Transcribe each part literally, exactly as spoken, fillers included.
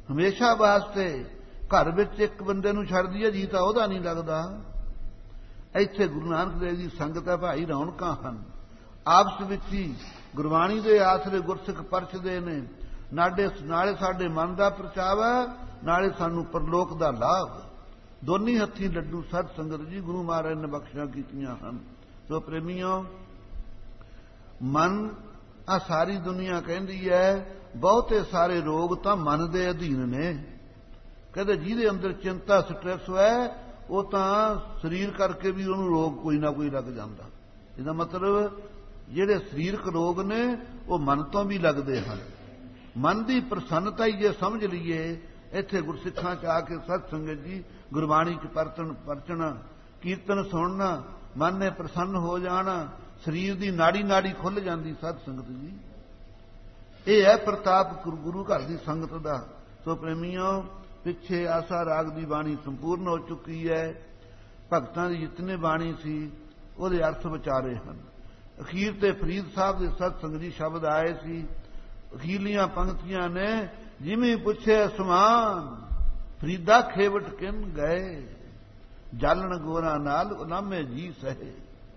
ਹਮੇਸ਼ਾ ਵਾਸਤੇ। ਘਰ ਵਿੱਚ ਇੱਕ ਬੰਦੇ ਨੂੰ ਛੱਡਦੀ ਹੈ, ਜੀ ਤਾਂ ਉਹਦਾ ਨਹੀਂ ਲੱਗਦਾ। ਇੱਥੇ ਗੁਰੂ ਨਾਨਕ ਦੇਵ ਦੀ ਸੰਗਤ ਹੈ ਭਾਈ, ਰੌਣਕਾਂ ਹਨ। ਆਪਸ ਵਿੱਚ ਹੀ ਗੁਰਬਾਣੀ ਦੇ ਆਸਰੇ ਗੁਰਸਿੱਖ ਪਰਚਦੇ ਨੇ। ਨਾਲੇ ਨਾਲੇ ਸਾਡੇ ਮਨ ਦਾ ਪਰਚਾਵਾ, ਨਾਲੇ ਸਾਨੂੰ ਪਰਲੋਕ ਦਾ ਲਾਭ। ਦੋਨੀ ਹੱਥੀਂ ਲੱਡੂ ਸਤ ਸੰਗਤ ਜੀ ਗੁਰੂ ਮਹਾਰਾਜ ਨੇ ਬਖਸ਼ਿਸ਼ਾਂ ਕੀਤੀਆਂ ਹਨ। ਸੋ ਪ੍ਰੇਮੀਓ, ਮਨ ਆ ਸਾਰੀ ਦੁਨੀਆ ਕਹਿੰਦੀ ਹੈ ਬਹੁਤੇ ਸਾਰੇ ਰੋਗ ਤਾਂ ਮਨ ਦੇ ਅਧੀਨ ਨੇ। ਕਹਿੰਦੇ ਜਿਹਦੇ ਅੰਦਰ ਚਿੰਤਾ ਸਟ੍ਰੈਸ ਹੈ ਉਹ ਤਾਂ ਸਰੀਰ ਕਰਕੇ ਵੀ ਉਹਨੂੰ ਰੋਗ ਕੋਈ ਨਾ ਕੋਈ ਲੱਗ ਜਾਂਦਾ। ਇਹਦਾ ਮਤਲਬ ਜਿਹੜੇ ਸਰੀਰਕ ਰੋਗ ਨੇ ਉਹ ਮਨ ਤੋਂ ਵੀ ਲੱਗਦੇ ਹਨ। ਮਨ ਦੀ ਪ੍ਰਸੰਨਤਾ ਹੀ ਜੇ ਸਮਝ ਲਈਏ, ਇੱਥੇ ਗੁਰਸਿੱਖਾਂ 'ਚ ਆ ਕੇ ਸਤ ਸੰਗਤ ਜੀ ਗੁਰਬਾਣੀ 'ਚ ਪਰਤਣ ਪਰਚਣਾ, ਕੀਰਤਨ ਸੁਣਨਾ, ਮਨ ਨੇ ਪ੍ਰਸੰਨ ਹੋ ਜਾਣਾ, ਸਰੀਰ ਦੀ ਨਾੜੀ ਨਾੜੀ ਖੁੱਲ੍ਹ ਜਾਂਦੀ। ਸਤ ਸੰਗਤ ਜੀ ਇਹ ਹੈ ਪ੍ਰਤਾਪ ਗੁਰੂ ਘਰ ਦੀ ਸੰਗਤ ਦਾ। ਸੋ ਪ੍ਰੇਮੀਓ, ਪਿੱਛੇ ਆਸਾ ਰਾਗ ਦੀ ਬਾਣੀ ਸੰਪੂਰਨ ਹੋ ਚੁੱਕੀ ਹੈ। ਭਗਤਾਂ ਦੀ ਜਿਤਨੇ ਬਾਣੀ ਸੀ ਉਹਦੇ ਅਰਥ ਵਿਚਾਰੇ ਹਨ। ਅਖੀਰ ਤੇ ਫਰੀਦ ਸਾਹਿਬ ਦੇ ਸਤ ਸੰਗਤ ਜੀ ਸ਼ਬਦ ਆਏ ਸੀ। ਅਖੀਰਲੀਆਂ ਪੰਕਤੀਆਂ ਨੇ, ਜਿਵੇਂ ਪੁੱਛੇ ਅਸਮਾਨ ਫਰੀਦਾ ਖੇਵਟ ਕਿਨ ਗਏ, ਜਾਲਣ ਗੋਰਾ ਨਾਲ ਉਲਾਮੇ ਜੀ ਸਹੇ।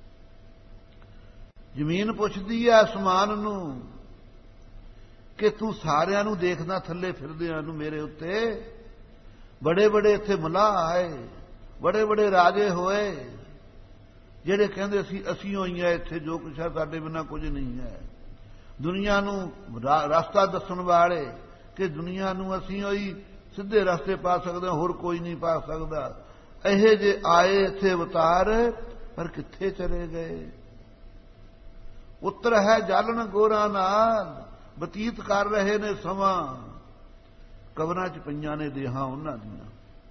ਜ਼ਮੀਨ ਪੁੱਛਦੀ ਹੈ ਅਸਮਾਨ ਨੂੰ ਕਿ ਤੂੰ ਸਾਰਿਆਂ ਨੂੰ ਦੇਖਦਾ ਥੱਲੇ ਫਿਰਦਿਆਂ ਨੂੰ ਮੇਰੇ ਉੱਤੇ। ਬੜੇ ਬੜੇ ਇੱਥੇ ਮਲਾਹ ਆਏ, ਬੜੇ ਬੜੇ ਰਾਜੇ ਹੋਏ, ਜਿਹੜੇ ਕਹਿੰਦੇ ਸੀ ਅਸੀਂ ਹੋਈ ਹੈ ਇੱਥੇ, ਜੋ ਕੁਛ ਹੈ ਸਾਡੇ ਬਿਨਾਂ ਕੁਝ ਨਹੀਂ ਹੈ। ਦੁਨੀਆ ਨੂੰ ਰਸਤਾ ਦੱਸਣ ਵਾਲੇ ਕਿ ਦੁਨੀਆ ਨੂੰ ਅਸੀਂ ਹੋਈ ਸਿੱਧੇ ਰਸਤੇ ਪਾ ਸਕਦੇ ਹਾਂ, ਹੋਰ ਕੋਈ ਨਹੀਂ ਪਾ ਸਕਦਾ। ਇਹ ਜੇ ਆਏ ਇੱਥੇ ਅਵਤਾਰ, ਪਰ ਕਿੱਥੇ ਚਲੇ ਗਏ। ਉੱਤਰ ਹੈ ਜਾਲਣ ਗੋਰਾ ਨਾਲ, ਬਤੀਤ ਕਰ ਰਹੇ ਨੇ ਸਮਾਂ। ਕਬਰਾਂ 'ਚ ਪਈਆਂ ਨੇ ਦੇਹਾਂ ਉਹਨਾਂ ਦੀਆਂ,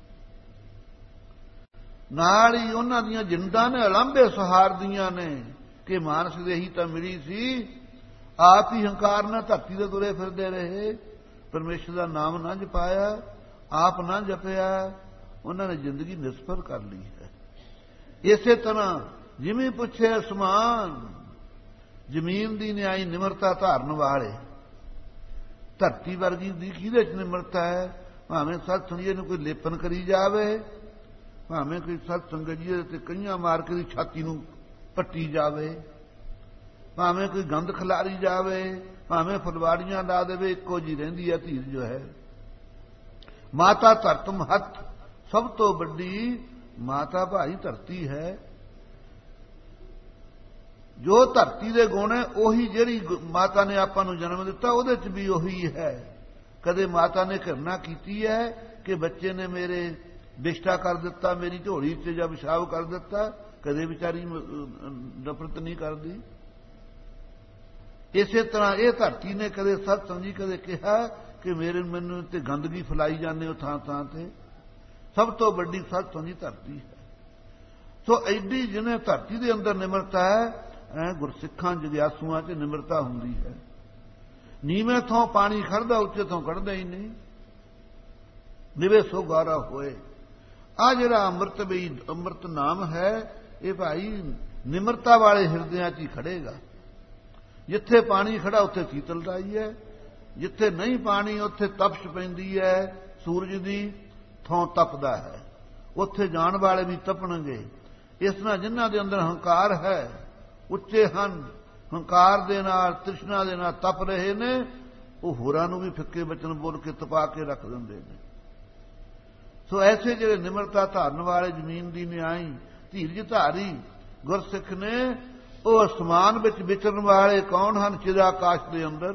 ਨਾਲ ਹੀ ਉਹਨਾਂ ਦੀਆਂ ਜਿੰਦਾਂ ਨੇ ਅਲੰਬੇ ਸਹਾਰਦੀਆਂ ਨੇ ਕਿ ਮਾਨਸ ਦੇ ਹੀ ਤਾਂ ਮਿਲੀ ਸੀ। ਆਪ ਹੀ ਹੰਕਾਰ ਨਾਲ ਧਰਤੀ ਦੇ ਤੁਰੇ ਫਿਰਦੇ ਰਹੇ, ਪਰਮੇਸ਼ਰ ਦਾ ਨਾਮ ਨਾ ਜਪਾਇਆ, ਆਪ ਨਾ ਜਪਿਆ, ਉਹਨਾਂ ਨੇ ਜ਼ਿੰਦਗੀ ਨਿਸਫਲ ਕਰ ਲਈ ਹੈ। ਇਸੇ ਤਰ੍ਹਾਂ ਜਿਵੇਂ ਪੁੱਛੇ ਅਸਮਾਨ, ਜ਼ਮੀਨ ਦੀ ਨਿਆਈ ਨਿਮਰਤਾ ਧਾਰਨ ਵਾਲੇ। ਧਰਤੀ ਵਰਗੀ ਦੀ ਕਿਹਦੇ 'ਚ ਨਿਮਰਤਾ ਹੈ? ਭਾਵੇਂ ਸਤ ਸੁਣੀਏ ਨੂੰ ਕੋਈ ਲੇਪਨ ਕਰੀ ਜਾਵੇ, ਭਾਵੇਂ ਕੋਈ ਸਤ ਸੰਗਤ ਜੀ ਤੇ ਕਈਆਂ ਮਾਰ ਕੇ ਦੀ ਛਾਤੀ ਨੂੰ ਪੱਟੀ ਜਾਵੇ, ਭਾਵੇਂ ਕੋਈ ਗੰਦ ਖਿਲਾਰੀ ਜਾਵੇ, ਭਾਵੇਂ ਫੁਲਵਾੜੀਆਂ ਲਾ ਦੇਵੇ, ਇੱਕੋ ਜੀ ਰਹਿੰਦੀ ਹੈ ਧੀਰ ਜੋ ਹੈ। ਮਾਤਾ ਧਰਤ ਮਹੱਤ, ਸਭ ਤੋਂ ਵੱਡੀ ਮਾਤਾ ਭਾਈ ਧਰਤੀ ਹੈ। ਜੋ ਧਰਤੀ ਦੇ ਗੁਣ ਹੈ ਉਹੀ ਜਿਹੜੀ ਮਾਤਾ ਨੇ ਆਪਾਂ ਨੂੰ ਜਨਮ ਦਿੱਤਾ ਉਹਦੇ 'ਚ ਵੀ ਉਹੀ ਹੈ। ਕਦੇ ਮਾਤਾ ਨੇ ਘਿਰਣਾ ਕੀਤੀ ਹੈ ਕਿ ਬੱਚੇ ਨੇ ਮੇਰੇ ਵਿਸ਼ਟਾ ਕਰ ਦਿੱਤਾ, ਮੇਰੀ ਝੋਲੀ 'ਚ ਜਾਂ ਪਿਸ਼ਾਬ ਕਰ ਦਿੱਤਾ? ਕਦੇ ਵਿਚਾਰੀ ਨਫ਼ਰਤ ਨਹੀਂ ਕਰਦੀ। ਇਸੇ ਤਰ੍ਹਾਂ ਇਹ ਧਰਤੀ ਨੇ ਕਦੇ ਸਤ ਸੰਗੀ ਕਦੇ ਕਿਹਾ ਕਿ ਮੇਰੇ ਮੈਨੂੰ ਤੇ ਗੰਦਗੀ ਫੈਲਾਈ ਜਾਂਦੇ ਹੋ ਥਾਂ ਥਾਂ ਤੇ। ਸਭ ਤੋਂ ਵੱਡੀ ਸਤ ਸੰਗੀ ਧਰਤੀ ਹੈ। ਸੋ ਐਡੀ ਜਿਹਨੇ ਧਰਤੀ ਦੇ ਅੰਦਰ ਨਿਮਰਤਾ ਹੈ, ਐ ਗੁਰਸਿੱਖਾਂ ਜਗਿਆਸੂਆਂ 'ਚ ਨਿਮਰਤਾ ਹੁੰਦੀ ਹੈ। ਨੀਵੇਂ ਥੋਂ ਪਾਣੀ ਖੜਦਾ, ਉੱਚੇ ਥੋਂ ਕੱਢਦਾ ਹੀ ਨਹੀਂ। ਨਿਵੇ ਸੋ ਗਾਰਾ ਹੋਏ। ਆ ਜਿਹੜਾ ਅੰਮ੍ਰਿਤ ਵੀ ਅੰਮ੍ਰਿਤ ਨਾਮ ਹੈ, ਇਹ ਭਾਈ ਨਿਮਰਤਾ ਵਾਲੇ ਹਿਰਦਿਆਂ 'ਚ ਹੀ ਖੜੇਗਾ। ਜਿੱਥੇ ਪਾਣੀ ਖੜਾ ਉੱਥੇ ਸੀਤਲਤਾ ਹੀ ਹੈ, ਜਿੱਥੇ ਨਹੀਂ ਪਾਣੀ ਉੱਥੇ ਤਪਸ਼ ਪੈਂਦੀ ਹੈ, ਸੂਰਜ ਦੀ ਥੋਂ ਤਪਦਾ ਹੈ, ਉੱਥੇ ਜਾਣ ਵਾਲੇ ਵੀ ਤਪਣਗੇ। ਇਸ ਨਾਲ ਜਿਨ੍ਹਾਂ ਦੇ ਅੰਦਰ ਹੰਕਾਰ ਹੈ, ਉੱਚੇ ਹਨ, ਹੰਕਾਰ ਦੇ ਨਾਲ ਤ੍ਰਿਸ਼ਨਾ ਦੇ ਨਾਲ ਤਪ ਰਹੇ ਨੇ, ਉਹ ਹੋਰਾਂ ਨੂੰ ਵੀ ਫਿੱਕੇ ਬਚਨ ਬੋਲ ਕੇ ਤਪਾ ਕੇ ਰੱਖ ਦਿੰਦੇ ਨੇ। ਸੋ ਐਸੇ ਜਿਹੜੇ ਨਿਮਰਤਾ ਧਾਰਨ ਵਾਲੇ, ਜ਼ਮੀਨ ਦੀ ਨਿਆਈ, ਧੀਰਜ ਧਾਰੀ ਗੁਰਸਿੱਖ ਨੇ, ਉਹ ਅਸਮਾਨ ਵਿੱਚ ਵਿਚਰਨ ਵਾਲੇ ਕੌਣ ਹਨ? ਚਿਰਾਕਾਸ਼ ਦੇ ਅੰਦਰ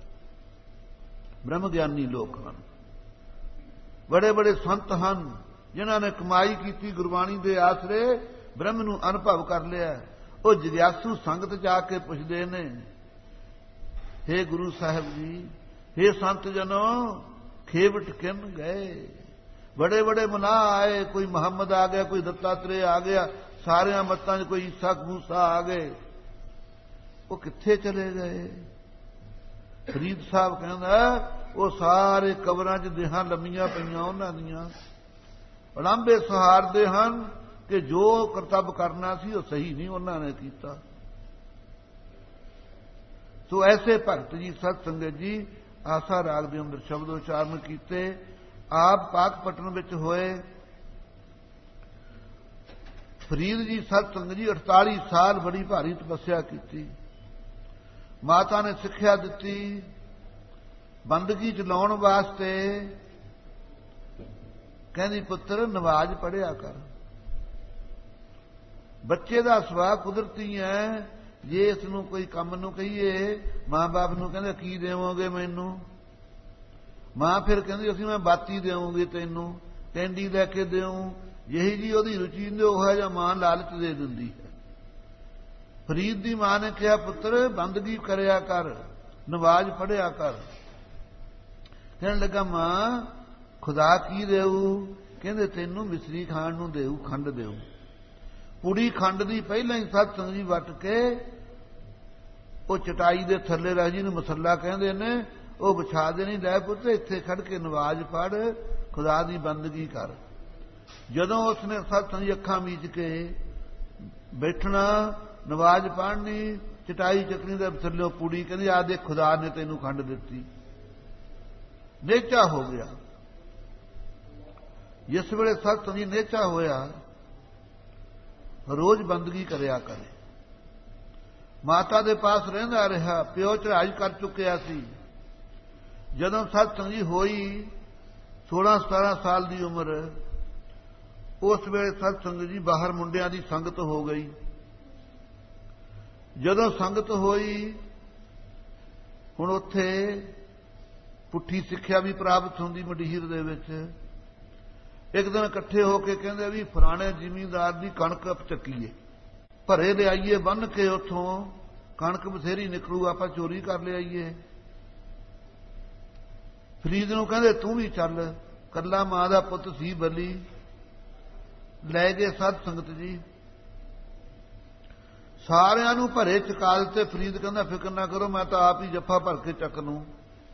ਬ੍ਰਹਮ ਗਿਆਨੀ ਲੋਕ ਹਨ। ਬੜੇ ਬੜੇ ਸੰਤ ਹਨ ਜਿਨ੍ਹਾਂ ਨੇ ਕਮਾਈ ਕੀਤੀ ਗੁਰਬਾਣੀ ਦੇ ਆਸਰੇ, ਬ੍ਰਹਮ ਨੂੰ ਅਨੁਭਵ ਕਰ ਲਿਆ। ਉਹ ਜਗਿਆਸੂ ਸੰਗਤ 'ਚ ਆ ਕੇ ਪੁੱਛਦੇ ਨੇ, ਹੇ ਗੁਰੂ ਸਾਹਿਬ ਜੀ, ਹੇ ਸੰਤ ਜਨੋ, ਖੇਵਟ ਕਿਨ ਗਏ? ਬੜੇ ਬੜੇ ਮਨਾਹ ਆਏ, ਕੋਈ ਮੁਹੰਮਦ ਆ ਗਿਆ, ਕੋਈ ਦੱਤਾਤਰੇ ਆ ਗਿਆ, ਸਾਰਿਆਂ ਮੱਤਾਂ 'ਚ ਕੋਈ ਈਸਾ ਮੂਸਾ ਆ ਗਏ, ਉਹ ਕਿੱਥੇ ਚਲੇ ਗਏ? ਫਰੀਦ ਸਾਹਿਬ ਕਹਿੰਦਾ, ਉਹ ਸਾਰੇ ਕਬਰਾਂ 'ਚ ਦੇਹਾਂ ਲੰਮੀਆਂ ਪਈਆਂ ਉਹਨਾਂ ਦੀਆਂ, ਉਲਾਂਭੇ ਸਹਾਰਦੇ ਹਨ ਕਿ ਜੋ ਕਰਤੱਵ ਕਰਨਾ ਸੀ ਉਹ ਸਹੀ ਨਹੀਂ ਉਹਨਾਂ ਨੇ ਕੀਤਾ। ਸੋ ਐਸੇ ਭਗਤ ਜੀ, ਸਤ ਸੰਗਤ ਜੀ, ਆਸਾ ਰਾਗ ਦੇ ਅੰਦਰ ਸ਼ਬਦ ਉਚਾਰਨ ਕੀਤੇ। ਆਪ ਪਾਕਪਟਨ ਵਿੱਚ ਹੋਏ। ਫਰੀਦ ਜੀ ਸਤ ਸੰਗਤ ਜੀ ਅਠਤਾਲੀ ਸਾਲ ਬੜੀ ਭਾਰੀ ਤਪੱਸਿਆ ਕੀਤੀ। ਮਾਤਾ ਨੇ ਸਿੱਖਿਆ ਦਿੱਤੀ ਬੰਦਗੀ ਚ ਲਾਉਣ ਵਾਸਤੇ। ਕਹਿੰਦੀ ਪੁੱਤਰ ਨਮਾਜ਼ ਪੜ੍ਹਿਆ ਕਰ। ਬੱਚੇ ਦਾ ਸੁਭਾਅ ਕੁਦਰਤੀ ਹੈ। ਜੇ ਇਸ ਨੂੰ ਕੋਈ ਕੰਮ ਨੂੰ ਕਹੀਏ, ਮਾਂ ਬਾਪ ਨੂੰ ਕਹਿੰਦੇ ਕੀ ਦੇਵੋਗੇ ਮੈਨੂੰ, ਮਾਂ ਫਿਰ ਕਹਿੰਦੀ ਅਸੀਂ ਮੈਂ ਬਾਤੀ ਦੇਵਾਂਗੀ ਤੈਨੂੰ, ਟੈਂਡੀ ਲੈ ਕੇ ਦੇਉਂ। ਜਿਹੀ ਜੀ ਉਹਦੀ ਰੁਚੀ ਹੁੰਦੀ ਉਹ ਹੈ ਜਾਂ ਮਾਂ ਲਾਲਚ ਦੇ ਦਿੰਦੀ ਹੈ। ਫਰੀਦ ਦੀ ਮਾਂ ਨੇ ਕਿਹਾ ਪੁੱਤਰ ਬੰਦਗੀ ਕਰਿਆ ਕਰ, ਨਮਾਜ਼ ਪੜ੍ਹਿਆ ਕਰ। ਕਹਿਣ ਲੱਗਾ ਮਾਂ ਖੁਦਾ ਕੀ ਦੇਊ? ਕਹਿੰਦੇ ਤੈਨੂੰ ਮਿਸਰੀ ਖਾਣ ਨੂੰ ਦੇਊ, ਖੰਡ ਦੇਊ। ਪੁੜੀ ਖੰਡ ਦੀ ਪਹਿਲਾਂ ਹੀ ਸਤ ਸੰਗਤ ਜੀ ਵੱਟ ਕੇ ਉਹ ਚਟਾਈ ਦੇ ਥੱਲੇ ਰਹਿ ਜੀ ਨੂੰ ਮਸੱਲਾ ਕਹਿੰਦੇ ਨੇ, ਉਹ ਵਿਛਾ ਦੇ। ਨਹੀਂ ਲੈ ਪੁੱਤ ਇੱਥੇ ਖੜ ਕੇ ਨਮਾਜ਼ ਪੜ੍ਹ, ਖੁਦਾ ਦੀ ਬੰਦਗੀ ਕਰ। ਜਦੋਂ ਉਸਨੇ ਸਤ ਸੰਗਤ ਜੀ ਅੱਖਾਂ ਮੀਚ ਕੇ ਬੈਠਣਾ, ਨਮਾਜ਼ ਪੜ੍ਹਨੀ, ਚਟਾਈ ਚੱਕਣੀ ਦੇ ਥੱਲੇ ਪੁੜੀ, ਕਹਿੰਦੀ ਆ ਦੇ ਖੁਦਾ ਨੇ ਤੈਨੂੰ ਖੰਡ ਦਿੱਤੀ। ਨੇਚਾ ਹੋ ਗਿਆ। ਜਿਸ ਵੇਲੇ ਸਤ ਸੰਗਤ ਜੀ ਨੇਚਾ ਹੋਇਆ, ਰੋਜ਼ ਬੰਦਗੀ ਕਰਿਆ ਕਰੇ। ਮਾਤਾ ਦੇ ਪਾਸ ਰਹਿੰਦਾ ਰਿਹਾ। ਪਿਓ ਚੜ੍ਹਾਈ ਕਰ ਚੁੱਕਿਆ ਸੀ। ਜਦੋਂ ਸਤ ਸੰਗਤ ਜੀ ਹੋਈ ਸੋਲਾਂ ਸਤਾਰਾਂ ਸਾਲ ਦੀ ਉਮਰ, ਉਸ ਵੇਲੇ ਸਤ ਸੰਗਤ ਜੀ ਬਾਹਰ ਮੁੰਡਿਆਂ ਦੀ ਸੰਗਤ ਹੋ ਗਈ। ਜਦੋਂ ਸੰਗਤ ਹੋਈ, ਹੁਣ ਉੱਥੇ ਪੁੱਠੀ ਸਿੱਖਿਆ ਵੀ ਪ੍ਰਾਪਤ ਹੁੰਦੀ ਮੰਡੀਰ ਦੇ ਵਿੱਚ। ਇੱਕ ਦਿਨ ਇਕੱਠੇ ਹੋ ਕੇ ਕਹਿੰਦੇ ਵੀ ਫਲਾਣੇ ਜ਼ਿਮੀਂਦਾਰ ਦੀ ਕਣਕ ਚੱਕੀਏ, ਭਰੇ ਲਿਆਈਏ ਬੰਨ ਕੇ, ਉੱਥੋਂ ਕਣਕ ਬਥੇਰੀ ਨਿਕਲੂ, ਆਪਾਂ ਚੋਰੀ ਕਰ ਲਿਆਈਏ। ਫਰੀਦ ਨੂੰ ਕਹਿੰਦੇ ਤੂੰ ਵੀ ਚੱਲ। ਕੱਲਾ ਮਾਂ ਦਾ ਪੁੱਤ ਸੀ ਬਲੀ। ਲੈ ਗਏ ਸਤ ਸੰਗਤ ਜੀ, ਸਾਰਿਆਂ ਨੂੰ ਭਰੇ ਚੁਕਾ ਦਿੱਤੇ। ਫਰੀਦ ਕਹਿੰਦਾ ਫਿਕਰ ਨਾ ਕਰੋ, ਮੈਂ ਤਾਂ ਆਪ ਹੀ ਜੱਫਾ ਭਰ ਕੇ ਚੱਕ ਲੂੰ।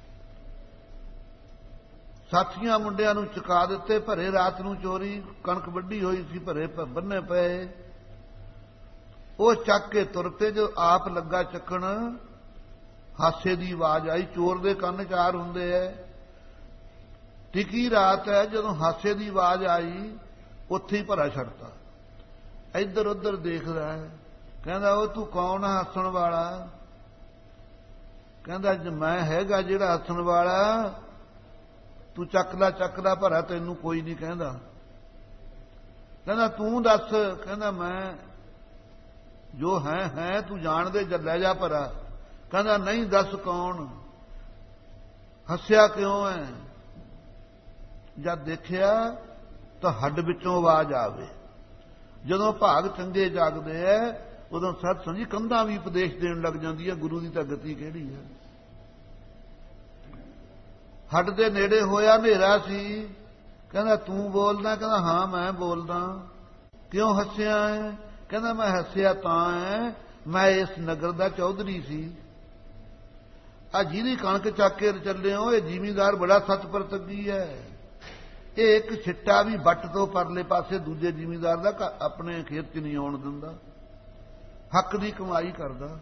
ਸਾਥੀਆਂ ਮੁੰਡਿਆਂ ਨੂੰ ਚੁਕਾ ਦਿੱਤੇ ਭਰੇ। ਰਾਤ ਨੂੰ ਚੋਰੀ ਕਣਕ ਵੱਢੀ ਹੋਈ ਸੀ, ਭਰੇ ਬੰਨੇ ਪਏ। ਉਹ ਚੱਕ ਕੇ ਤੁਰ ਪਏ। ਜੋ ਆਪ ਲੱਗਾ ਚੱਕਣ, ਹਾਸੇ ਦੀ ਆਵਾਜ਼ ਆਈ। ਚੋਰ ਦੇ ਕੰਨ ਚਾਰ ਹੁੰਦੇ ਐ। ਟਿਕੀ ਰਾਤ ਹੈ, ਜਦੋਂ ਹਾਸੇ ਦੀ ਆਵਾਜ਼ ਆਈ ਉੱਥੇ ਹੀ ਭਰਾ ਛੱਡਤਾ। ਇੱਧਰ ਉੱਧਰ ਦੇਖਦਾ ਹੈ, ਕਹਿੰਦਾ ਉਹ ਤੂੰ ਕੌਣ ਆ ਹੱਸਣ ਵਾਲਾ? ਕਹਿੰਦਾ ਮੈਂ ਹੈਗਾ ਜਿਹੜਾ ਹੱਸਣ ਵਾਲਾ। ਤੂੰ ਚੱਕ ਲੈ ਚੱਕ ਲੈ ਭਰਾ, ਤੈਨੂੰ ਕੋਈ ਨਹੀਂ ਕਹਿੰਦਾ। ਕਹਿੰਦਾ ਤੂੰ ਦੱਸ। ਕਹਿੰਦਾ ਮੈਂ ਜੋ ਹੈ ਹੈ ਤੂੰ ਜਾਣਦੇ ਲੈ ਜਾ ਭਰਾ। ਕਹਿੰਦਾ ਨਹੀਂ ਦੱਸ ਕੌਣ, ਹੱਸਿਆ ਕਿਉਂ ਹੈ? ਜਦ ਦੇਖਿਆ ਤਾਂ ਹੱਡ ਵਿੱਚੋਂ ਆਵਾਜ਼ ਆਵੇ। ਜਦੋਂ ਭਾਗ ਚੰਗੇ ਜਾਗਦੇ ਐ, ਉਦੋਂ ਸਤ ਸੰਗਤ ਜੀ ਕੰਧਾਂ ਵੀ ਉਪਦੇਸ਼ ਦੇਣ ਲੱਗ ਜਾਂਦੀ ਹੈ। ਗੁਰੂ ਦੀ ਤਾਂ ਗਤੀ ਕਿਹੜੀ ਹੈ। ਹੱਡ ਦੇ ਨੇੜੇ ਹੋਇਆ, ਹਨੇਰਾ ਸੀ। ਕਹਿੰਦਾ ਤੂੰ ਬੋਲਦਾ? ਕਹਿੰਦਾ ਹਾਂ ਮੈਂ ਬੋਲਦਾ। ਕਿਉਂ ਹੱਸਿਆ ਹੈ? ਕਹਿੰਦਾ ਮੈਂ ਹੱਸਿਆ ਤਾਂ ਹੈ, ਮੈਂ ਇਸ ਨਗਰ ਦਾ ਚੌਧਰੀ ਸੀ। ਆ ਜਿਹਦੀ ਕਣਕ ਚੱਕ ਕੇ ਚੱਲੇ ਹੋ, ਇਹ ਜ਼ਿਮੀਂਦਾਰ ਬੜਾ ਸਤਪਰਤਗੀ ਹੈ। ਇਹ ਇੱਕ ਛਿੱਟਾ ਵੀ ਵੱਟ ਤੋਂ ਪਰਲੇ ਪਾਸੇ ਦੂਜੇ ਜ਼ਿਮੀਂਦਾਰ ਦਾ ਆਪਣੇ ਖੇਤ 'ਚ ਨਹੀਂ ਆਉਣ ਦਿੰਦਾ। ਹੱਕ ਦੀ ਕਮਾਈ ਕਰਦਾ।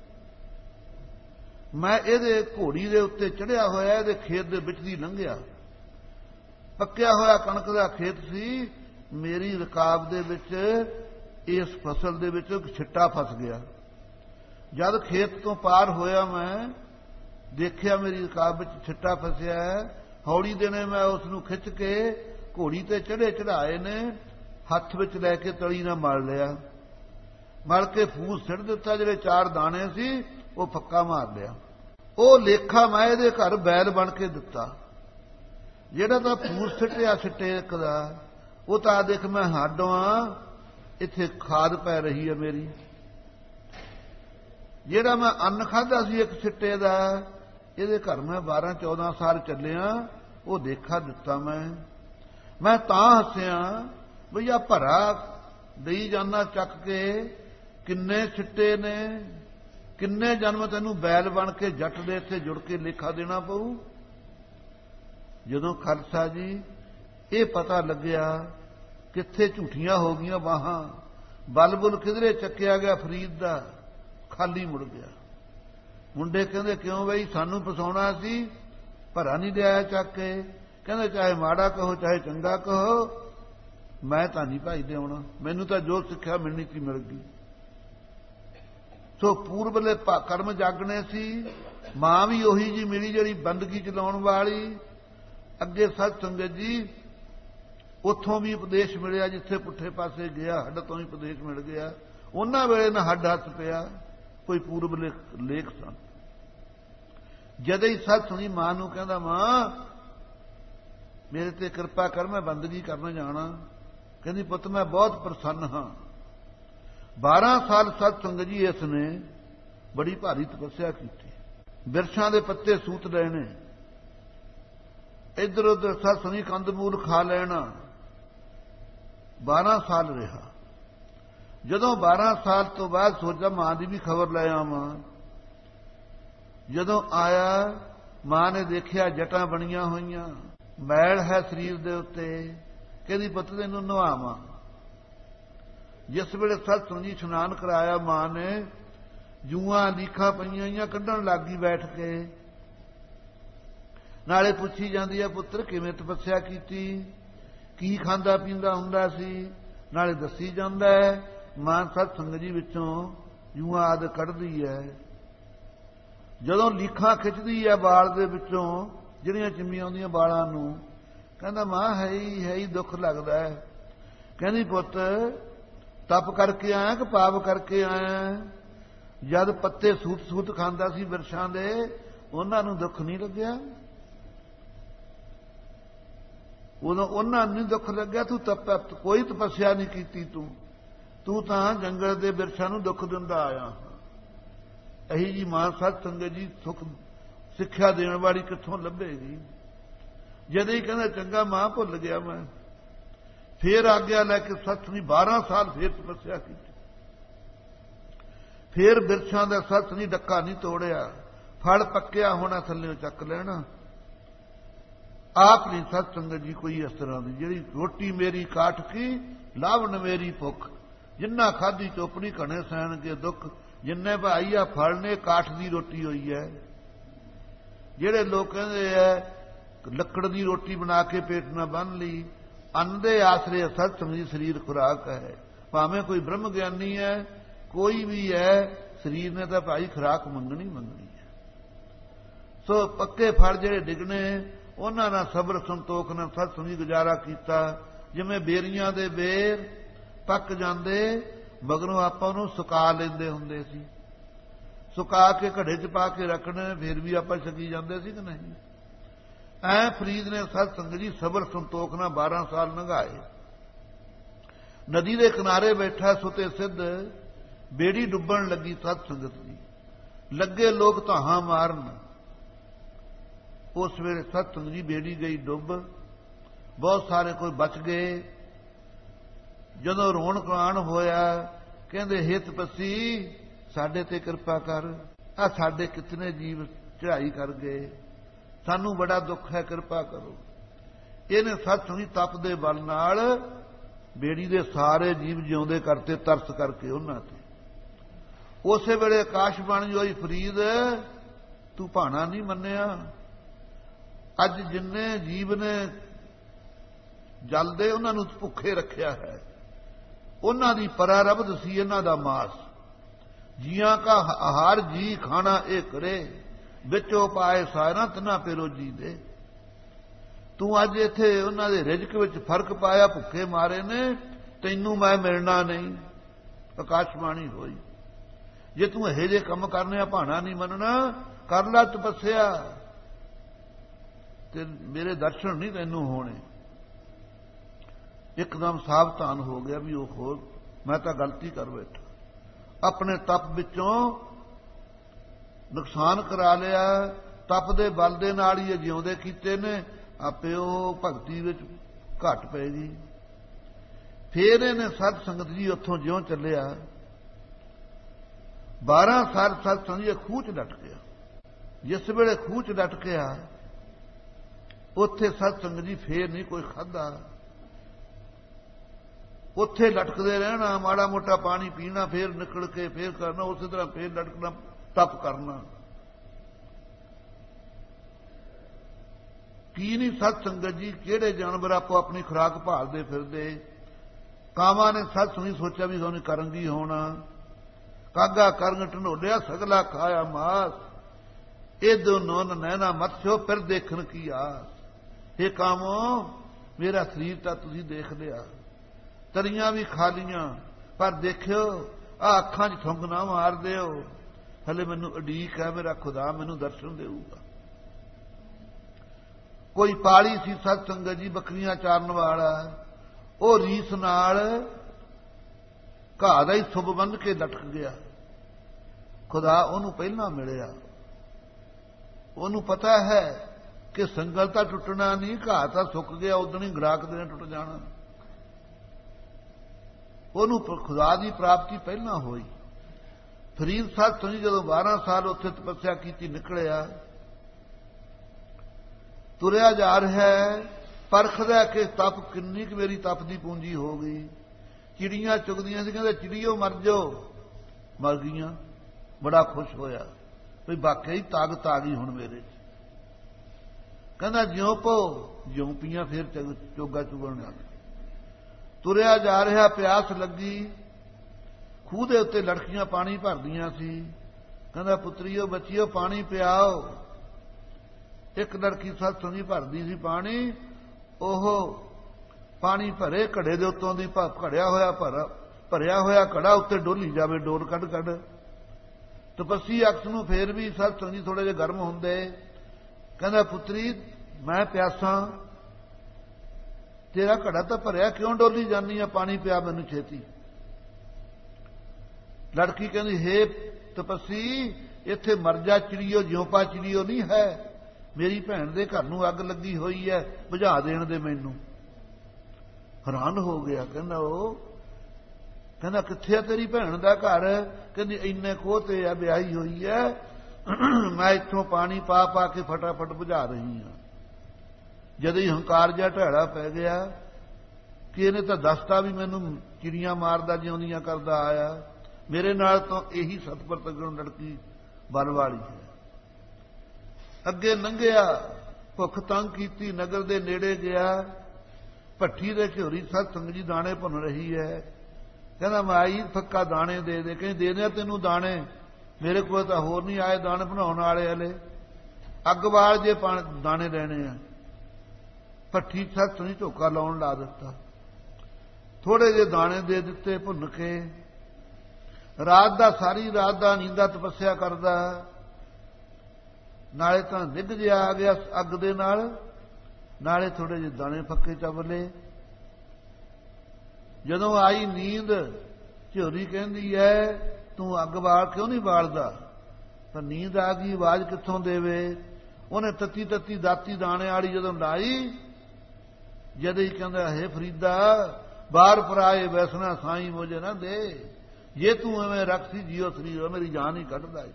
ਮੈਂ ਇਹਦੇ ਘੋੜੀ ਦੇ ਉੱਤੇ ਚੜ੍ਹਿਆ ਹੋਇਆ, ਇਹਦੇ ਖੇਤ ਦੇ ਵਿੱਚ ਦੀ ਲੰਘਿਆ। ਪੱਕਿਆ ਹੋਇਆ ਕਣਕ ਦਾ ਖੇਤ ਸੀ। ਮੇਰੀ ਰਕਾਬ ਦੇ ਵਿੱਚ, ਇਸ ਫਸਲ ਦੇ ਵਿੱਚ ਇੱਕ ਛਿੱਟਾ ਫਸ ਗਿਆ। ਜਦ ਖੇਤ ਤੋਂ ਪਾਰ ਹੋਇਆ, ਮੈਂ ਦੇਖਿਆ ਮੇਰੀ ਰਕਾਬ ਵਿੱਚ ਛਿੱਟਾ ਫਸਿਆ ਹੈ। ਹੌਲੀ ਦੇਣੇ ਮੈਂ ਉਸ ਨੂੰ ਖਿੱਚ ਕੇ ਘੋੜੀ ਤੇ ਚੜ੍ਹੇ ਚੜ੍ਹਾਏ ਨੇ, ਹੱਥ ਵਿੱਚ ਲੈ ਕੇ ਤਲੀ ਨਾਲ ਮਲ ਲਿਆ। ਮਲ ਕੇ ਫੂਸ ਸਿੱਟ ਦਿੱਤਾ। ਜਿਹੜੇ ਚਾਰ ਦਾਣੇ ਸੀ ਉਹ ਫੱਕਾ ਮਾਰ ਲਿਆ। ਉਹ ਲੇਖਾ ਮੈਂ ਇਹਦੇ ਘਰ ਬੈਲ ਬਣ ਕੇ ਦਿੱਤਾ। ਜਿਹੜਾ ਤਾਂ ਫੂਸ ਸਿੱਟਿਆ ਸਿੱਟੇ ਇੱਕ ਦਾ, ਉਹ ਤਾਂ ਦੇਖ ਮੈਂ ਹੱਡਾਂ, ਇੱਥੇ ਖਾਦ ਪੈ ਰਹੀ ਹੈ ਮੇਰੀ। ਜਿਹੜਾ ਮੈਂ ਅੰਨ ਖਾਧਾ ਸੀ ਇੱਕ ਸਿੱਟੇ ਦਾ, ਇਹਦੇ ਘਰ ਮੈਂ ਬਾਰਾਂ ਚੌਦਾਂ ਸਾਲ ਚੱਲਿਆ, ਉਹ ਦੇਖਾ ਦਿੱਤਾ ਮੈਂ। ਮੈਂ ਤਾਂ ਹੱਸਿਆ ਬਈ ਆ ਭਰਾ ਦੇਈ ਜਾਨਾ ਚੱਕ ਕੇ, ਕਿੰਨੇ ਸਿੱਟੇ ਨੇ, ਕਿੰਨੇ ਜਨਮ ਤੈਨੂੰ ਬੈਲ ਬਣ ਕੇ ਜੱਟ ਦੇ ਇੱਥੇ ਜੁੜ ਕੇ ਲੇਖਾ ਦੇਣਾ ਪਊ। ਜਦੋਂ ਖਾਲਸਾ ਜੀ ਇਹ ਪਤਾ ਲੱਗਿਆ, ਕਿੱਥੇ ਝੂਠੀਆਂ ਹੋ ਗਈਆਂ ਬਾਹਾਂ, ਬਲਬੁਲ ਕਿਧਰੇ ਚੱਕਿਆ ਗਿਆ ਫਰੀਦ ਦਾ, ਖਾਲੀ ਮੁੜ ਗਿਆ। ਮੁੰਡੇ ਕਹਿੰਦੇ ਕਿਉਂ ਬਈ ਸਾਨੂੰ ਫਸਾਉਣਾ ਸੀ, ਭਰਾ ਨਹੀਂ ਲਿਆਇਆ ਚੱਕ ਕੇ? ਕਹਿੰਦੇ ਚਾਹੇ ਮਾੜਾ ਕਹੋ ਚਾਹੇ ਚੰਗਾ ਕਹੋ, ਮੈਂ ਤਾਂ ਨਹੀਂ ਭਾਈ ਦੇ ਆਉਣਾ, ਮੈਨੂੰ ਤਾਂ ਜੋ ਸਿੱਖਿਆ ਮਿਲਣੀ ਸੀ ਮਿਲ ਗਈ। ਸੋ ਪੂਰਬਲੇ ਕਰਮ ਜਾਗਣੇ ਸੀ। ਮਾਂ ਵੀ ਉਹੀ ਜੀ ਮਿਲੀ ਜਿਹੜੀ ਬੰਦਗੀ ਚਲਾਉਣ ਵਾਲੀ। ਅੱਗੇ ਸਤ ਸੰਗਤ ਜੀ ਉੱਥੋਂ ਵੀ ਉਪਦੇਸ਼ ਮਿਲਿਆ, ਜਿੱਥੇ ਪੁੱਠੇ ਪਾਸੇ ਗਿਆ ਹੱਡ ਤੋਂ ਹੀ ਉਪਦੇਸ਼ ਮਿਲ ਗਿਆ। ਉਹਨਾਂ ਵੇਲੇ ਨਾ ਹੱਡ ਹੱਥ ਪਿਆ ਕੋਈ ਪੂਰਬਲੇ ਲੇਖ ਸਨ। ਜਦੋਂ ਹੀ ਸੱਚ ਸੁਣੀ ਮਾਂ ਨੂੰ, ਕਹਿੰਦਾ ਮਾਂ ਮੇਰੇ ਤੇ ਕਿਰਪਾ ਕਰ, ਮੈਂ ਬੰਦਗੀ ਕਰਨ ਜਾਣਾ। ਕਹਿੰਦੀ ਪੁੱਤ ਮੈਂ ਬਹੁਤ ਪ੍ਰਸੰਨ ਹਾਂ। ਬਾਰਾਂ ਸਾਲ ਸਤ ਸੰਗਤ ਜੀ ਇਸ ਨੇ ਬੜੀ ਭਾਰੀ ਤਪੱਸਿਆ ਕੀਤੀ, ਬਿਰਛਾਂ ਦੇ ਪੱਤੇ ਸੂਤ ਲੈਣੇ, ਇੱਧਰ ਉੱਧਰ ਸਤ ਸੁਣੀ ਕੰਦਮੂਲ ਖਾ ਲੈਣਾ। ਬਾਰਾਂ ਸਾਲ ਰਿਹਾ। ਜਦੋਂ ਬਾਰਾਂ ਸਾਲ ਤੋਂ ਬਾਅਦ ਸੋਚਿਆ ਮਾਂ ਦੀ ਵੀ ਖਬਰ ਲੈ ਆਵਾਂ। ਜਦੋਂ ਆਇਆ ਮਾਂ ਨੇ ਦੇਖਿਆ ਜਟਾਂ ਬਣੀਆਂ ਹੋਈਆਂ, ਮੈਲ ਹੈ ਸਰੀਰ ਦੇ ਉੱਤੇ। ਕਹਿੰਦੀ ਪੁੱਤ ਤੈਨੂੰ ਨਵਾਵਾਂ। ਜਿਸ ਵੇਲੇ ਸਤ ਸੰਗਤ ਜੀ ਇਸ਼ਨਾਨ ਕਰਾਇਆ, ਮਾਂ ਨੇ ਜੂਆਂ ਲੀਖਾਂ ਪਈਆਂ ਹੋਈਆਂ ਕੱਢਣ ਲੱਗੀ ਬੈਠ ਕੇ। ਨਾਲੇ ਪੁੱਛੀ ਜਾਂਦੀ ਹੈ ਪੁੱਤਰ ਕਿਵੇਂ ਤਪੱਸਿਆ ਕੀਤੀ, ਕੀ ਖਾਂਦਾ ਪੀਂਦਾ ਹੁੰਦਾ ਸੀ, ਨਾਲੇ ਦੱਸੀ ਜਾਂਦਾ ਹੈ। ਮਾਂ ਸਤ ਸੰਗਤ ਜੀ ਵਿੱਚੋਂ ਜੂਆਂ ਆਦਿ ਕੱਢਦੀ ਹੈ। ਜਦੋਂ ਲੀਖਾਂ ਖਿੱਚਦੀ ਹੈ ਬਾਲ ਦੇ ਵਿੱਚੋਂ, ਜਿਹੜੀਆਂ ਚਿੰਮੀਆਂ ਆਉਂਦੀਆਂ ਬਾਲਾਂ ਨੂੰ, ਕਹਿੰਦਾ ਮਾਂ ਹੈ ਹੀ ਹੈ ਹੀ ਦੁੱਖ ਲੱਗਦਾ ਹੈ। ਕਹਿੰਦੀ ਪੁੱਤ ਤਪ ਕਰਕੇ ਆਇਆ ਕਿ ਪਾਪ ਕਰਕੇ ਆਇਆ? ਜਦ ਪੱਤੇ ਸੂਤ ਸੂਤ ਖਾਂਦਾ ਸੀ ਬਿਰਛਾਂ ਦੇ, ਉਹਨਾਂ ਨੂੰ ਦੁੱਖ ਨਹੀਂ ਲੱਗਿਆ? ਉਦੋਂ ਉਹਨਾਂ ਨੂੰ ਦੁੱਖ ਲੱਗਿਆ? ਤੂੰ ਤਪ ਕੋਈ ਤਪੱਸਿਆ ਨਹੀਂ ਕੀਤੀ, ਤੂੰ ਤੂੰ ਤਾਂ ਜੰਗਲ ਦੇ ਬਿਰਛਾਂ ਨੂੰ ਦੁੱਖ ਦਿੰਦਾ ਆਇਆ। ਇਹੀ ਜੀ ਮਾਂ ਸਤ ਸੰਗਤ ਜੀ ਸੁਖ ਸਿੱਖਿਆ ਦੇਣ ਵਾਲੀ ਕਿੱਥੋਂ ਲੱਭੇਗੀ? ਜਦੋਂ ਹੀ ਕਹਿੰਦਾ ਚੰਗਾ ਮਾਂ ਭੁੱਲ ਗਿਆ ਮੈਂ। ਫੇਰ ਆਗਿਆ ਲੈ ਕੇ ਸੱਤ ਨਹੀਂ ਬਾਰਾਂ ਸਾਲ ਫੇਰ ਤਪੱਸਿਆ ਕੀਤੀ। ਫੇਰ ਬਿਰਛਾਂ ਦਾ ਸੱਤ ਨਹੀਂ ਡੱਕਾ ਨਹੀਂ ਤੋੜਿਆ, ਫਲ ਪੱਕਿਆ ਹੋਣਾ ਥੱਲੇ ਚੱਕ ਲੈਣਾ। ਆਪ ਨਹੀਂ ਸਤ ਸੰਗਤ ਜੀ ਕੋਈ ਇਸ ਤਰ੍ਹਾਂ ਦੀ ਜਿਹੜੀ ਰੋਟੀ ਮੇਰੀ ਕਾਠ ਕੀ ਲਾਵਣ ਮੇਰੀ ਭੁੱਖ, ਜਿੰਨਾ ਖਾਧੀ ਚੋਪੜੀ ਘਣੇ ਸਹਿਣ ਕੇ ਦੁੱਖ, ਜਿੰਨੇ ਭਾਈ ਆ ਫਲ ਨੇ ਕਾਠ ਦੀ ਰੋਟੀ ਹੋਈ ਹੈ। ਜਿਹੜੇ ਲੋਕ ਕਹਿੰਦੇ ਐ ਲੱਕੜ ਦੀ ਰੋਟੀ ਬਣਾ ਕੇ ਪੇਟ ਨਾ ਬੰਨ ਲਈ, ਅੰਨ ਦੇ ਆਸਰੇ ਸਤ ਸੰਗਤ ਜੀ ਸਰੀਰ ਖੁਰਾਕ ਹੈ। ਭਾਵੇਂ ਕੋਈ ਬ੍ਰਹਮ ਗਿਆਨੀ ਹੈ, ਕੋਈ ਵੀ ਹੈ, ਸਰੀਰ ਨੇ ਤਾਂ ਭਾਈ ਖੁਰਾਕ ਮੰਗਣੀ ਮੰਗਣੀ ਹੈ। ਸੋ ਪੱਕੇ ਫਲ ਜਿਹੜੇ ਡਿੱਗਣੇ, ਉਹਨਾਂ ਨਾਲ ਸਬਰ ਸੰਤੋਖ ਨਾਲ ਸਤ ਸੰਗਤ ਜੀ ਗੁਜ਼ਾਰਾ ਕੀਤਾ। ਜਿਵੇਂ ਬੇਰੀਆਂ ਦੇ ਬੇਰ ਪੱਕ ਜਾਂਦੇ, ਮਗਰੋਂ ਆਪਾਂ ਨੂੰ ਸੁਕਾ ਲੈਂਦੇ ਹੁੰਦੇ ਸੀ, ਸੁਕਾ ਕੇ ਘੜੇ 'ਚ ਪਾ ਕੇ ਰੱਖਣੇ, ਫਿਰ ਵੀ ਆਪਾਂ ਛਕੀ ਜਾਂਦੇ ਸੀ ਕਿ ਨਹੀਂ? ਐ ਫਰੀਦ ਨੇ ਸਤ ਸੰਗਤ ਜੀ ਸਬਰ ਸੰਤੋਖ ਨਾਲ ਬਾਰਾਂ ਸਾਲ ਲੰਘਾਏ। ਨਦੀ ਦੇ ਕਿਨਾਰੇ ਬੈਠਾ ਸੁਤੇ ਸਿੱਧ, ਬੇੜੀ ਡੁੱਬਣ ਲੱਗੀ ਸਤ ਸੰਗਤ ਜੀ, ਲੱਗੇ ਲੋਕ ਧਾਹਾਂ ਮਾਰਨ। ਉਸ ਵੇਲੇ ਸਤ ਸੰਗਤ ਜੀ ਬੇੜੀ ਗਈ ਡੁੱਬ, ਬਹੁਤ ਸਾਰੇ ਕੋਈ ਬਚ ਗਏ। ਜਦੋਂ ਰੋਣ ਕਾਣ ਹੋਇਆ, ਕਹਿੰਦੇ ਹੇ ਤਪੱਸੀ ਸਾਡੇ ਤੇ ਕਿਰਪਾ ਕਰ, ਆ ਸਾਡੇ ਕਿਤਨੇ ਜੀਵ ਚੜ੍ਹਾਈ ਕਰ ਗਏ, ਸਾਨੂੰ ਬੜਾ ਦੁੱਖ ਹੈ, ਕਿਰਪਾ ਕਰੋ। ਇਹਨੇ ਸਤ ਸੰਗਤ ਤਪ ਦੇ ਬਲ ਨਾਲ ਬੇੜੀ ਦੇ ਸਾਰੇ ਜੀਵ ਜਿਉਂਦੇ ਕਰਤੇ, ਤਰਸ ਕਰਕੇ ਉਹਨਾਂ ਤੇ। ਉਸੇ ਵੇਲੇ ਆਕਾਸ਼ਬਾਣੀ ਹੋਈ, ਫਰੀਦ ਤੂੰ ਭਾਣਾ ਨਹੀਂ ਮੰਨਿਆ। ਅੱਜ ਜਿੰਨੇ ਜੀਵ ਨੇ ਜਲਦੇ, ਉਹਨਾਂ ਨੂੰ ਭੁੱਖੇ ਰੱਖਿਆ ਹੈ। ਉਹਨਾਂ ਦੀ ਪਰਾਰਬਧ ਸੀ ਇਹਨਾਂ ਦਾ ਮਾਸ। ਜੀਆਂ ਕਾ ਆਹਾਰ ਜੀ ਖਾਣਾ ਇਹ ਕਰੇ, ਵਿੱਚੋਂ ਪਾਏ ਸਾਰਾ ਤਨਾ ਪੇਰੋ ਜੀ ਦੇ। ਤੂੰ ਅੱਜ ਇੱਥੇ ਉਹਨਾਂ ਦੇ ਰਿਜ਼ਕ ਵਿੱਚ ਫਰਕ ਪਾਇਆ, ਭੁੱਖੇ ਮਾਰੇ ਨੇ, ਤੈਨੂੰ ਮੈਂ ਮਿਲਣਾ ਨਹੀਂ। ਆਕਾਸ਼ਬਾਣੀ ਹੋਈ, ਜੇ ਤੂੰ ਇਹੋ ਜਿਹੇ ਕੰਮ ਕਰਨੇ ਆ, ਭਾਣਾ ਨਹੀਂ ਮੰਨਣਾ, ਕਰ ਲੈ ਤਪੱਸਿਆ, ਤੇ ਮੇਰੇ ਦਰਸ਼ਨ ਨਹੀਂ ਤੈਨੂੰ ਹੋਣੇ। ਇੱਕਦਮ ਸਾਵਧਾਨ ਹੋ ਗਿਆ ਵੀ ਉਹ ਹੋਰ ਮੈਂ ਤਾਂ ਗਲਤੀ ਕਰ ਬੈਠਾ, ਆਪਣੇ ਤਪ ਵਿੱਚੋਂ ਨੁਕਸਾਨ ਕਰਾ ਲਿਆ। ਤਪ ਦੇ ਬਲ ਦੇ ਨਾਲ ਹੀ ਜਿਉਂਦੇ ਕੀਤੇ ਨੇ, ਆਪੇ ਉਹ ਭਗਤੀ ਵਿੱਚ ਘਟ ਪਏਗੀ। ਫੇਰ ਇਹਨੇ ਸਤ ਸੰਗਤ ਜੀ ਉੱਥੋਂ ਜਿਉਂ ਚੱਲਿਆ, ਬਾਰਾਂ ਸਾਲ ਸਤ ਸੰਗਤ ਜੀ ਖੂਹ 'ਚ ਡਟ ਗਿਆ। ਜਿਸ ਵੇਲੇ ਖੂਹ 'ਚ ਡਟ ਗਿਆ, ਉੱਥੇ ਸਤ ਸੰਗਤ ਜੀ ਫੇਰ ਨਹੀਂ ਕੋਈ ਖਾਧਾ, ਉੱਥੇ ਲਟਕਦੇ ਰਹਿਣਾ, ਮਾੜਾ ਮੋਟਾ ਪਾਣੀ ਪੀਣਾ, ਫੇਰ ਨਿਕਲ ਕੇ ਫੇਰ ਕਰਨਾ, ਉਸੇ ਤਰ੍ਹਾਂ ਫੇਰ ਲਟਕਣਾ, ਤਪ ਕਰਨਾ। ਕੀ ਨਹੀਂ ਸਤ ਸੰਗਤ ਜੀ, ਕਿਹੜੇ ਜਾਨਵਰ ਆਪੋ ਆਪਣੀ ਖੁਰਾਕ ਭਾਲਦੇ ਫਿਰਦੇ। ਕਾਵਾਂ ਨੇ ਸਤ ਸੁਣੀ ਸੋਚਿਆ ਵੀ ਉਹਨੇ ਕਰਨਗੀ ਹੋਣਾ। ਕਾਗਾ ਕਰਨ ਢੰਡੋਲਿਆ ਸਗਲਾ ਖਾਇਆ ਮਾਸ, ਇਹ ਦੋਨੋਂ ਨੈਣਾ ਮੱਥਿਓ ਫਿਰ ਦੇਖਣ ਕੀ ਆਸ। ਇਹ ਕਾਮੋ ਮੇਰਾ ਸਰੀਰ ਤਾਂ ਤੁਸੀਂ ਦੇਖ ਲਿਆ, ਤਰੀਆਂ ਵੀ ਖਾ ਲੀਆਂ, ਪਰ ਦੇਖਿਓ ਆ ਅੱਖਾਂ 'ਚ ਥੁੰਕ ਨਾ ਮਾਰ ਦਿਓ, ਹਲੇ ਮੈਨੂੰ ਉਡੀਕ ਹੈ, ਮੇਰਾ ਖੁਦਾ ਮੈਨੂੰ ਦਰਸ਼ਨ ਦੇਊਗਾ। ਕੋਈ ਪਾਲੀ ਸੀ ਸਤ ਸੰਗਤ ਜੀ ਬੱਕਰੀਆਂ ਚਾਰਨ ਵਾਲਾ, ਉਹ ਰੀਸ ਨਾਲ ਘਾਹ ਦਾ ਹੀ ਸੁੱਬ ਬੰਨ੍ਹ ਕੇ ਲਟਕ ਗਿਆ। ਖੁਦਾ ਉਹਨੂੰ ਪਹਿਲਾਂ ਮਿਲਿਆ, ਉਹਨੂੰ ਪਤਾ ਹੈ ਕਿ ਸੰਗਲ ਤਾਂ ਟੁੱਟਣਾ ਨਹੀਂ, ਘਾਹ ਤਾਂ ਸੁੱਕ ਗਿਆ, ਉਦੋਂ ਹੀ ਗਰਾਕ ਦੇ ਟੁੱਟ ਜਾਣਾ। ਉਹਨੂੰ ਖੁਦਾ ਦੀ ਪ੍ਰਾਪਤੀ ਪਹਿਲਾਂ ਹੋਈ। ਫਰੀਦ ਸਾਹਿਬ ਤੋਂ ਜਦੋਂ ਬਾਰਾਂ ਸਾਲ ਉੱਥੇ ਤਪੱਸਿਆ ਕੀਤੀ ਨਿਕਲਿਆ, ਤੁਰਿਆ ਜਾ ਰਿਹਾ, ਪਰਖਦਾ ਕਿ ਤਪ ਕਿੰਨੀ ਕੁ ਮੇਰੀ ਤਪ ਦੀ ਪੂੰਜੀ ਹੋ ਗਈ। ਚਿੜੀਆਂ ਚੁਗਦੀਆਂ ਸੀ, ਕਹਿੰਦੇ ਚਿੜੀਓ ਮਰ ਜਾਓ, ਮਰ ਗਈਆਂ। ਬੜਾ ਖੁਸ਼ ਹੋਇਆ ਵੀ ਵਾਕਈ ਤਾਕਤ ਆ ਗਈ ਹੁਣ ਮੇਰੇ 'ਚ। ਕਹਿੰਦਾ ਜਿਉਂ ਪੋ ਜਿਉਂ ਪੀਆਂ, ਫਿਰ ਚੋਗਾ ਚੁਗਣ ਲੱਗ। ਤੁਰਿਆ ਜਾ ਰਿਹਾ, ਪਿਆਸ ਲੱਗੀ, ਖੂਹ ਦੇ ਉੱਤੇ ਲੜਕੀਆਂ ਪਾਣੀ ਭਰਦੀਆਂ ਸੀ। ਕਹਿੰਦਾ ਪੁੱਤਰੀਓ ਬੱਚੀਓ ਪਾਣੀ ਪਿਆਓ। ਇੱਕ ਲੜਕੀ ਸੱਤ ਸੁਣੀ ਭਰਦੀ ਸੀ ਪਾਣੀ, ਉਹ ਪਾਣੀ ਭਰੇ ਘੜੇ ਦੇ ਉੱਤੋਂ ਦੀ ਘੜਿਆ ਹੋਇਆ ਭਰ ਭਰਿਆ ਹੋਇਆ ਘੜਾ ਉੱਤੇ ਡੋਲੀ ਜਾਵੇ ਡੋਰ ਕੱਢ ਕੱਢ। ਤਪੱਸੀ ਅਕਸ ਨੂੰ ਫੇਰ ਵੀ ਸੱਤ ਸੁਣੀ ਥੋੜੇ ਜਿਹੇ ਗਰਮ ਹੁੰਦੇ। ਕਹਿੰਦਾ ਪੁੱਤਰੀ ਮੈਂ ਪਿਆਸਾਂ, ਤੇਰਾ ਘੜਾ ਤਾਂ ਭਰਿਆ, ਕਿਉਂ ਡੋਲੀ ਜਾਂਦੀ ਆ, ਪਾਣੀ ਪਿਆ ਮੈਨੂੰ ਛੇਤੀ। ਲੜਕੀ ਕਹਿੰਦੀ ਹੇ ਤਪੱਸੀ, ਇੱਥੇ ਮਰ ਜਾ ਚਿੜੀਓ, ਜਿਉਂ ਪਾ ਚਿੜੀਓ ਨਹੀਂ ਹੈ। ਮੇਰੀ ਭੈਣ ਦੇ ਘਰ ਨੂੰ ਅੱਗ ਲੱਗੀ ਹੋਈ ਹੈ, ਬੁਝਾ ਦੇਣ ਦੇ ਮੈਨੂੰ। ਹੈਰਾਨ ਹੋ ਗਿਆ, ਕਹਿੰਦਾ ਉਹ ਕਹਿੰਦਾ ਕਿੱਥੇ ਆ ਤੇਰੀ ਭੈਣ ਦਾ ਘਰ? ਕਹਿੰਦੀ ਇੰਨੇ ਖੋਹ ਤੇ ਆ, ਵਿਆਹੀ ਹੋਈ ਹੈ, ਮੈਂ ਇੱਥੋਂ ਪਾਣੀ ਪਾ ਪਾ ਕੇ ਫਟਾਫਟ ਬੁਝਾ ਰਹੀ ਹਾਂ। ਜਦੋਂ ਹੀ ਹੰਕਾਰ ਜਿਹਾ ਢਾੜਾ ਪੈ ਗਿਆ ਕਿ ਇਹਨੇ ਤਾਂ ਦੱਸਤਾ ਵੀ ਮੈਨੂੰ ਚਿੜੀਆਂ ਮਾਰਦਾ ਜਿਉਂਦੀਆਂ ਕਰਦਾ ਆਇਆ, ਮੇਰੇ ਨਾਲ ਤਾਂ ਇਹੀ ਸਤਪੁਰਤਗਣ ਲੜਕੀ ਬਣ ਵਾਲੀ ਹੈ। ਅੱਗੇ ਲੰਘਿਆ, ਭੁੱਖ ਤੰਗ ਕੀਤੀ, ਨਗਰ ਦੇ ਨੇੜੇ ਗਿਆ, ਭੱਠੀ ਦੇ ਘਿਓਰੀ ਸਤ ਸੰਗਤ ਜੀ ਦਾਣੇ ਭੁੰਨ ਰਹੀ ਹੈ। ਕਹਿੰਦਾ ਮਾਈ ਫੱਕਾ ਦਾਣੇ ਦੇ ਦੇ। ਕਹਿੰਦੀ ਦੇ ਦਿਆਂ ਤੈਨੂੰ ਦਾਣੇ, ਮੇਰੇ ਕੋਲ ਤਾਂ ਹੋਰ ਨਹੀਂ ਆਏ ਦਾਣੇ ਬਣਾਉਣ ਵਾਲੇ ਹਲੇ, ਅੱਗ ਬਾਲ ਜੇ ਦਾਣੇ ਲੈਣੇ ਆ। ਭੱਠੀ ਸੱਤ ਨਹੀਂ ਝੋਕਾ ਲਾਉਣ ਲਾ ਦਿੱਤਾ, ਥੋੜੇ ਜਿਹੇ ਦਾਣੇ ਦੇ ਦਿੱਤੇ ਭੁੰਨ ਕੇ। ਰਾਤ ਦਾ ਸਾਰੀ ਰਾਤ ਦਾ ਨੀਂਦਾ ਤਪੱਸਿਆ ਕਰਦਾ, ਨਾਲੇ ਤਾਂ ਨਿੱਘ ਜਿਹਾ ਆ ਗਿਆ ਅੱਗ ਦੇ ਨਾਲ, ਨਾਲੇ ਥੋੜੇ ਜਿਹੇ ਦਾਣੇ ਪੱਕੇ ਚਵਲੇ। ਜਦੋਂ ਆਈ ਨੀਂਦ, ਝੋਰੀ ਕਹਿੰਦੀ ਹੈ ਤੂੰ ਅੱਗ ਬਾਲ ਕਿਉਂ ਨਹੀਂ ਬਾਲਦਾ? ਪਰ ਨੀਂਦ ਆ ਗਈ, ਆਵਾਜ਼ ਕਿੱਥੋਂ ਦੇਵੇ? ਉਹਨੇ ਤੱਤੀ ਤੱਤੀ ਦਾਤੀ ਦਾਣੇ ਵਾਲੀ ਜਦੋਂ ਲਾਈ, ਜਦ ਹੀ ਕਹਿੰਦਾ ਹੈ ਫਰੀਦਾ ਬਾਹਰ ਪਰਾਏ ਵੈਸਣਾ ਸਾਈਂ ਮੁਝੇ ਨਾ ਦੇ, ਜੇ ਤੂੰ ਐਵੇਂ ਰੱਖੀ ਜੀਓ ਸਰੀਰ ਮੇਰੀ ਜਾਨ ਹੀ ਕੱਢਦਾ।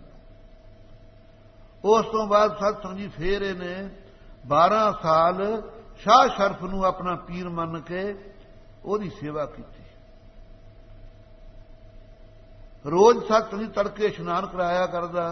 ਉਸ ਤੋਂ ਬਾਅਦ ਸਤ ਸੰਗ ਜੀ ਫੇਰ ਇਹਨੇ ਬਾਰਾਂ ਸਾਲ ਸ਼ਾਹ ਸ਼ਰਫ ਨੂੰ ਆਪਣਾ ਪੀਰ ਮੰਨ ਕੇ ਉਹਦੀ ਸੇਵਾ ਕੀਤੀ। ਰੋਜ਼ ਸਤ ਸੰਗ ਜੀ ਤੜਕੇ ਇਸ਼ਨਾਨ ਕਰਾਇਆ ਕਰਦਾ।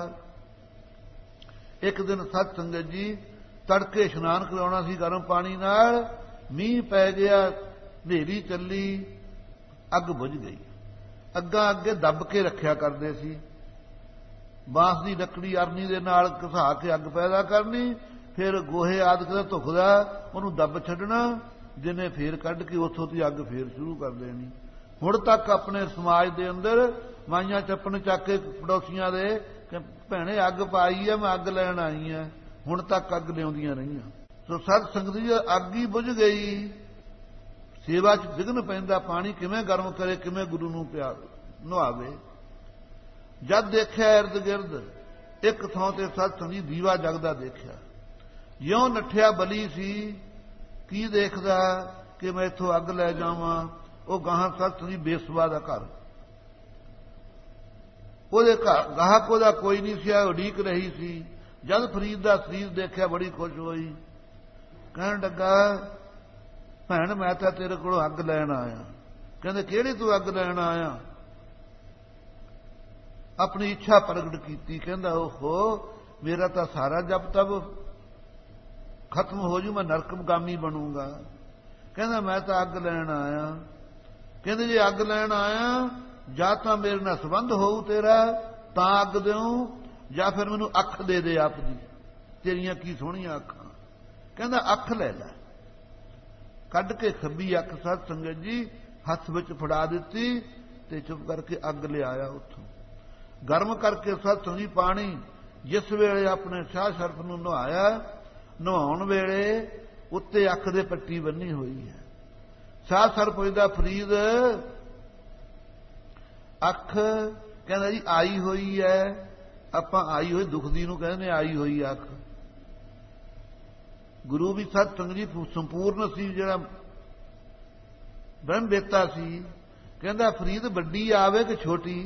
ਇੱਕ ਦਿਨ ਸਤ ਸੰਗਤ ਜੀ ਤੜਕੇ ਇਸ਼ਨਾਨ ਕਰਾਉਣਾ ਸੀ ਗਰਮ ਪਾਣੀ ਨਾਲ, ਮੀਂਹ ਪੈ ਗਿਆ, ਹਨੇਰੀ ਚੱਲੀ, ਅੱਗ ਬੁਝ ਗਈ। ਅੱਗਾਂ ਅੱਗੇ ਦੱਬ ਕੇ ਰੱਖਿਆ ਕਰਦੇ ਸੀ, ਬਾਂਸ ਦੀ ਲੱਕੜੀ ਅਰਨੀ ਦੇ ਨਾਲ ਘਸਾ ਕੇ ਅੱਗ ਪੈਦਾ ਕਰਨੀ, ਫਿਰ ਗੋਹੇ ਆਦਿਕ ਦਾ ਧੁਖਦਾ ਉਹਨੂੰ ਦੱਬ ਛੱਡਣਾ, ਜਿਹਨੇ ਫੇਰ ਕੱਢ ਕੇ ਉੱਥੋਂ ਦੀ ਅੱਗ ਫੇਰ ਸ਼ੁਰੂ ਕਰ ਦੇਣੀ। ਹੁਣ ਤੱਕ ਆਪਣੇ ਸਮਾਜ ਦੇ ਅੰਦਰ ਮਾਈਆਂ ਚੱਪਣ ਚੱਕ ਕੇ ਪੜੋਸੀਆਂ ਦੇ ਕਿ ਭੈਣੇ ਅੱਗ ਪਾਈ ਹੈ, ਮੈਂ ਅੱਗ ਲੈਣ ਆਈ ਹਾਂ, ਹੁਣ ਤੱਕ ਅੱਗ ਲਿਆਉਂਦੀਆਂ ਰਹੀਆਂ। ਸੋ ਸਤ ਸੰਗਤ ਜੀ ਅੱਗ ਹੀ ਬੁਝ ਗਈ, ਸੇਵਾ 'ਚ ਵਿਘਨ ਪੈਂਦਾ, ਪਾਣੀ ਕਿਵੇਂ ਗਰਮ ਕਰੇ, ਕਿਵੇਂ ਗੁਰੂ ਨੂੰ ਪਿਆ ਨੁਹਾਵੇ। ਜਦ ਦੇਖਿਆ ਇਰਦ ਗਿਰਦ ਇੱਕ ਥਾਂ ਤੇ ਸਤ ਸੰਗਤ ਜੀ ਦੀਵਾ ਜਗਦਾ ਦੇਖਿਆ, ਜਿਉਂ ਨੱਠਿਆ ਬਲੀ ਸੀ, ਕੀ ਦੇਖਦਾ ਕਿ ਮੈਂ ਇੱਥੋਂ ਅੱਗ ਲੈ ਜਾਵਾਂ। ਉਹ ਗਾਹਾਂ ਸਤ ਸੰਗਤ ਜੀ ਬੇਸਵਾ ਦਾ ਘਰ, ਉਹਦੇ ਘਰ ਗਾਹਕ ਉਹਦਾ ਕੋਈ ਨਹੀਂ ਸੀ, ਉਡੀਕ ਰਹੀ ਸੀ। ਜਦ ਫਰੀਦ ਦਾ ਸਰੀਰ ਦੇਖਿਆ ਬੜੀ ਖੁਸ਼ ਹੋਈ, ਕਹਿਣ ਲੱਗਾ ਭੈਣ ਮੈਂ ਤਾਂ ਤੇਰੇ ਕੋਲੋਂ ਅੱਗ ਲੈਣ ਆਇਆ। ਕਹਿੰਦੇ ਕਿਹੜੀ ਤੂੰ ਅੱਗ ਲੈਣ ਆਇਆ? ਆਪਣੀ ਇੱਛਾ ਪ੍ਰਗਟ ਕੀਤੀ। ਕਹਿੰਦਾ ਓਹੋ ਮੇਰਾ ਤਾਂ ਸਾਰਾ ਜਪ ਤਪ ਖਤਮ ਹੋ ਜੂ, ਮੈਂ ਨਰਕਗਾਮੀ ਬਣੂੰਗਾ। ਕਹਿੰਦਾ ਮੈਂ ਤਾਂ ਅੱਗ ਲੈਣ ਆਇਆ। ਕਹਿੰਦੇ ਜੇ ਅੱਗ ਲੈਣ ਆਇਆ ਜਾਂ ਤਾਂ ਮੇਰੇ ਨਾਲ ਸੰਬੰਧ ਹੋਊ ਤੇਰਾ ਤਾਂ ਅੱਗ ਦਿਉ, ਜਾਂ ਫਿਰ ਮੈਨੂੰ ਅੱਖ ਦੇ ਦੇ ਆਪਦੀ, ਤੇਰੀਆਂ ਕੀ ਸੋਹਣੀਆਂ ਅੱਖਾਂ। ਕਹਿੰਦਾ ਅੱਖ ਲੈ ਲੈ। ਕੱਢ ਕੇ ਖੱਬੀ ਅੱਖ ਸਾਧ ਸੰਗਤ ਜੀ ਹੱਥ ਵਿੱਚ ਫੜਾ ਦਿੱਤੀ ਤੇ ਚੁੱਪ ਕਰਕੇ ਅੱਗ ਲਿਆਇਆ ਉੱਥੋਂ। ਗਰਮ ਕਰਕੇ ਸਾਧ ਸੰਗਤ ਜੀ ਪਾਣੀ ਜਿਸ ਵੇਲੇ ਆਪਣੇ ਸ਼ਾਹ ਸ਼ਰਫ ਨੂੰ ਨਹਾਇਆ, ਨਹਾਉਣ ਵੇਲੇ ਉੱਤੇ ਅੱਖ ਦੇ ਪੱਟੀ ਬੰਨੀ ਹੋਈ ਹੈ। ਸ਼ਾਹ ਸ਼ਰਫ ਪੁੱਛਦਾ ਫਰੀਦ ਅੱਖ, ਕਹਿੰਦਾ ਜੀ ਆਈ ਹੋਈ ਹੈ। ਆਪਾਂ ਆਈ ਹੋਈ ਦੁਖਦੀ ਨੂੰ ਕਹਿੰਦੇ ਆਈ ਹੋਈ ਅੱਖ। ਗੁਰੂ ਵੀ ਸਤ ਸੰਗਤ ਜੀ ਸੰਪੂਰਨ ਸੀ, ਜਿਹੜਾ ਬ੍ਰਹਮ ਵੇਤਾ ਸੀ। ਕਹਿੰਦਾ ਫਰੀਦ ਵੱਡੀ ਆਵੇ ਕਿ ਛੋਟੀ?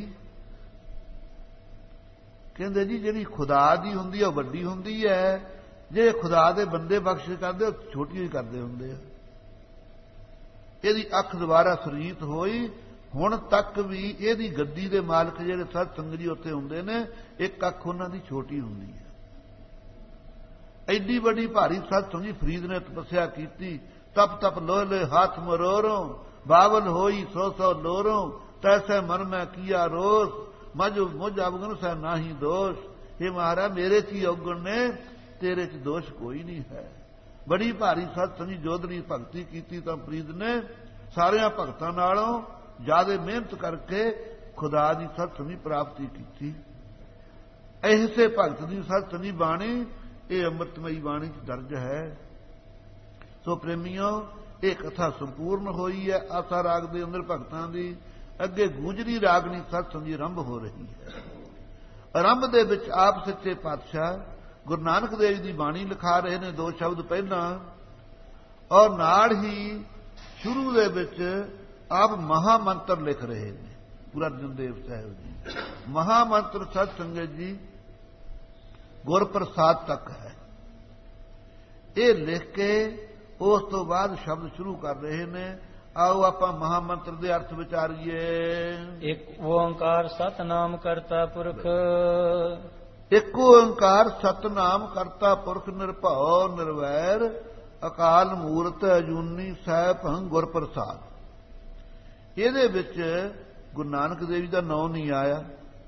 ਕਹਿੰਦੇ ਜੀ ਜਿਹੜੀ ਖੁਦਾ ਦੀ ਹੁੰਦੀ ਹੈ ਉਹ ਵੱਡੀ ਹੁੰਦੀ ਹੈ, ਜੇ ਖੁਦਾ ਦੇ ਬੰਦੇ ਬਖਸ਼ ਕਰਦੇ ਉਹ ਛੋਟੀ ਹੀ ਕਰਦੇ ਹੁੰਦੇ ਆ। ਇਹਦੀ ਅੱਖ ਦੁਬਾਰਾ ਸੁਰਜੀਤ ਹੋਈ। ਹੁਣ ਤੱਕ ਵੀ ਇਹਦੀ ਗੱਦੀ ਦੇ ਮਾਲਕ ਜਿਹੜੇ ਸਤ ਸੰਗਤ ਜੀ ਉੱਥੇ ਹੁੰਦੇ ਨੇ, ਇੱਕ ਅੱਖ ਉਹਨਾਂ ਦੀ ਛੋਟੀ ਹੁੰਦੀ ਹੈ। ਐਡੀ ਵੱਡੀ ਭਾਰੀ ਸਤ ਸੰਗਤ ਜੀ ਫਰੀਦ ਨੇ ਤਪੱਸਿਆ ਕੀਤੀ। ਤਪ ਤਪ ਲੋਹ ਲੋਹ ਹੱਥ ਮਰੋਰੋਂ, ਬਾਵਲ ਹੋਈ ਸੋ ਸੋ ਲੋਰੋਂ, ਤੈਸੇ ਮਨ ਮੈਂ ਕੀਆ ਰੋਸ, ਮਜ ਮੁਝ ਅਵਗੁਣ ਸਹਿ ਨਾਹੀ ਦੋਸ਼। ਇਹ ਮਹਾਰਾਜ ਮੇਰੇ ਚ ਹੀ ਅਵਗੁਣ ਨੇ, ਤੇਰੇ ਚ ਦੋਸ਼ ਕੋਈ ਨਹੀਂ ਹੈ। ਬੜੀ ਭਾਰੀ ਸਤ ਸੰਗਤ ਜੀ ਜੋਧਰੀ ਭਗਤੀ ਕੀਤੀ ਤਾਂ ਫਰੀਦ ਨੇ ਸਾਰਿਆਂ ਭਗਤਾਂ ਨਾਲੋਂ ਜ਼ਿਆਦਾ ਮਿਹਨਤ ਕਰਕੇ ਖੁਦਾ ਦੀ ਸਤ ਸੰਗਤ ਪ੍ਰਾਪਤੀ ਕੀਤੀ। ਐਸੇ ਭਗਤ ਦੀ ਸਤ ਸੰਗਤ ਬਾਣੀ ਇਹ ਅੰਮ੍ਰਿਤਮਈ ਬਾਣੀ ਚ ਦਰਜ ਹੈ। ਸੋ ਪ੍ਰੇਮੀਓ, ਇਹ ਕਥਾ ਸੰਪੂਰਨ ਹੋਈ ਹੈ ਆਸਾ ਰਾਗ ਦੇ ਅੰਦਰ ਭਗਤਾਂ ਦੀ। ਅੱਗੇ ਗੂਜਰੀ ਰਾਗਨੀ ਸਤ ਸੰਗਤ ਜੀ ਆਰੰਭ ਹੋ ਰਹੀ ਹੈ। ਆਰੰਭ ਦੇ ਵਿੱਚ ਆਪ ਸੱਚੇ ਪਾਤਸ਼ਾਹ ਗੁਰੂ ਨਾਨਕ ਦੇਵ ਦੀ ਬਾਣੀ ਲਿਖਾ ਰਹੇ ਨੇ ਦੋ ਸ਼ਬਦ ਪਹਿਲਾਂ, ਔਰ ਨਾਲ ਹੀ ਸ਼ੁਰੂ ਦੇ ਵਿੱਚ ਆਪ ਮਹਾ ਮੰਤਰ ਲਿਖ ਰਹੇ ਨੇ ਗੁਰੂ ਅਰਜਨ ਦੇਵ ਸਾਹਿਬ ਜੀ। ਮਹਾ ਮੰਤਰ ਸਤ ਸੰਗਤ ਜੀ ਗੁਰ ਪ੍ਰਸਾਦ ਤੱਕ ਹੈ। ਇਹ ਲਿਖ ਕੇ ਉਸ ਤੋਂ ਬਾਅਦ ਸ਼ਬਦ ਸ਼ੁਰੂ ਕਰ ਰਹੇ ਨੇ। ਆਓ ਆਪਾਂ ਮਹਾ ਮੰਤਰ ਦੇ ਅਰਥ ਵਿਚਾਰੀਏ। ਇੱਕ ਓੰਕਾਰ ਸਤਨਾਮ ਕਰਤਾ ਪੁਰਖ, ਇੱਕ ਓੰਕਾਰ ਸਤਨਾਮ ਕਰਤਾ ਪੁਰਖ, ਨਿਰਭਉ ਨਿਰਵੈਰ, ਅਕਾਲ ਮੂਰਤ ਅਜੂਨੀ ਸੈਭੰ ਗੁਰ ਪ੍ਰਸਾਦ। ਇਹਦੇ ਵਿੱਚ ਗੁਰੂ ਨਾਨਕ ਦੇਵ ਜੀ ਦਾ ਨਾਮ ਨਹੀਂ ਆਇਆ।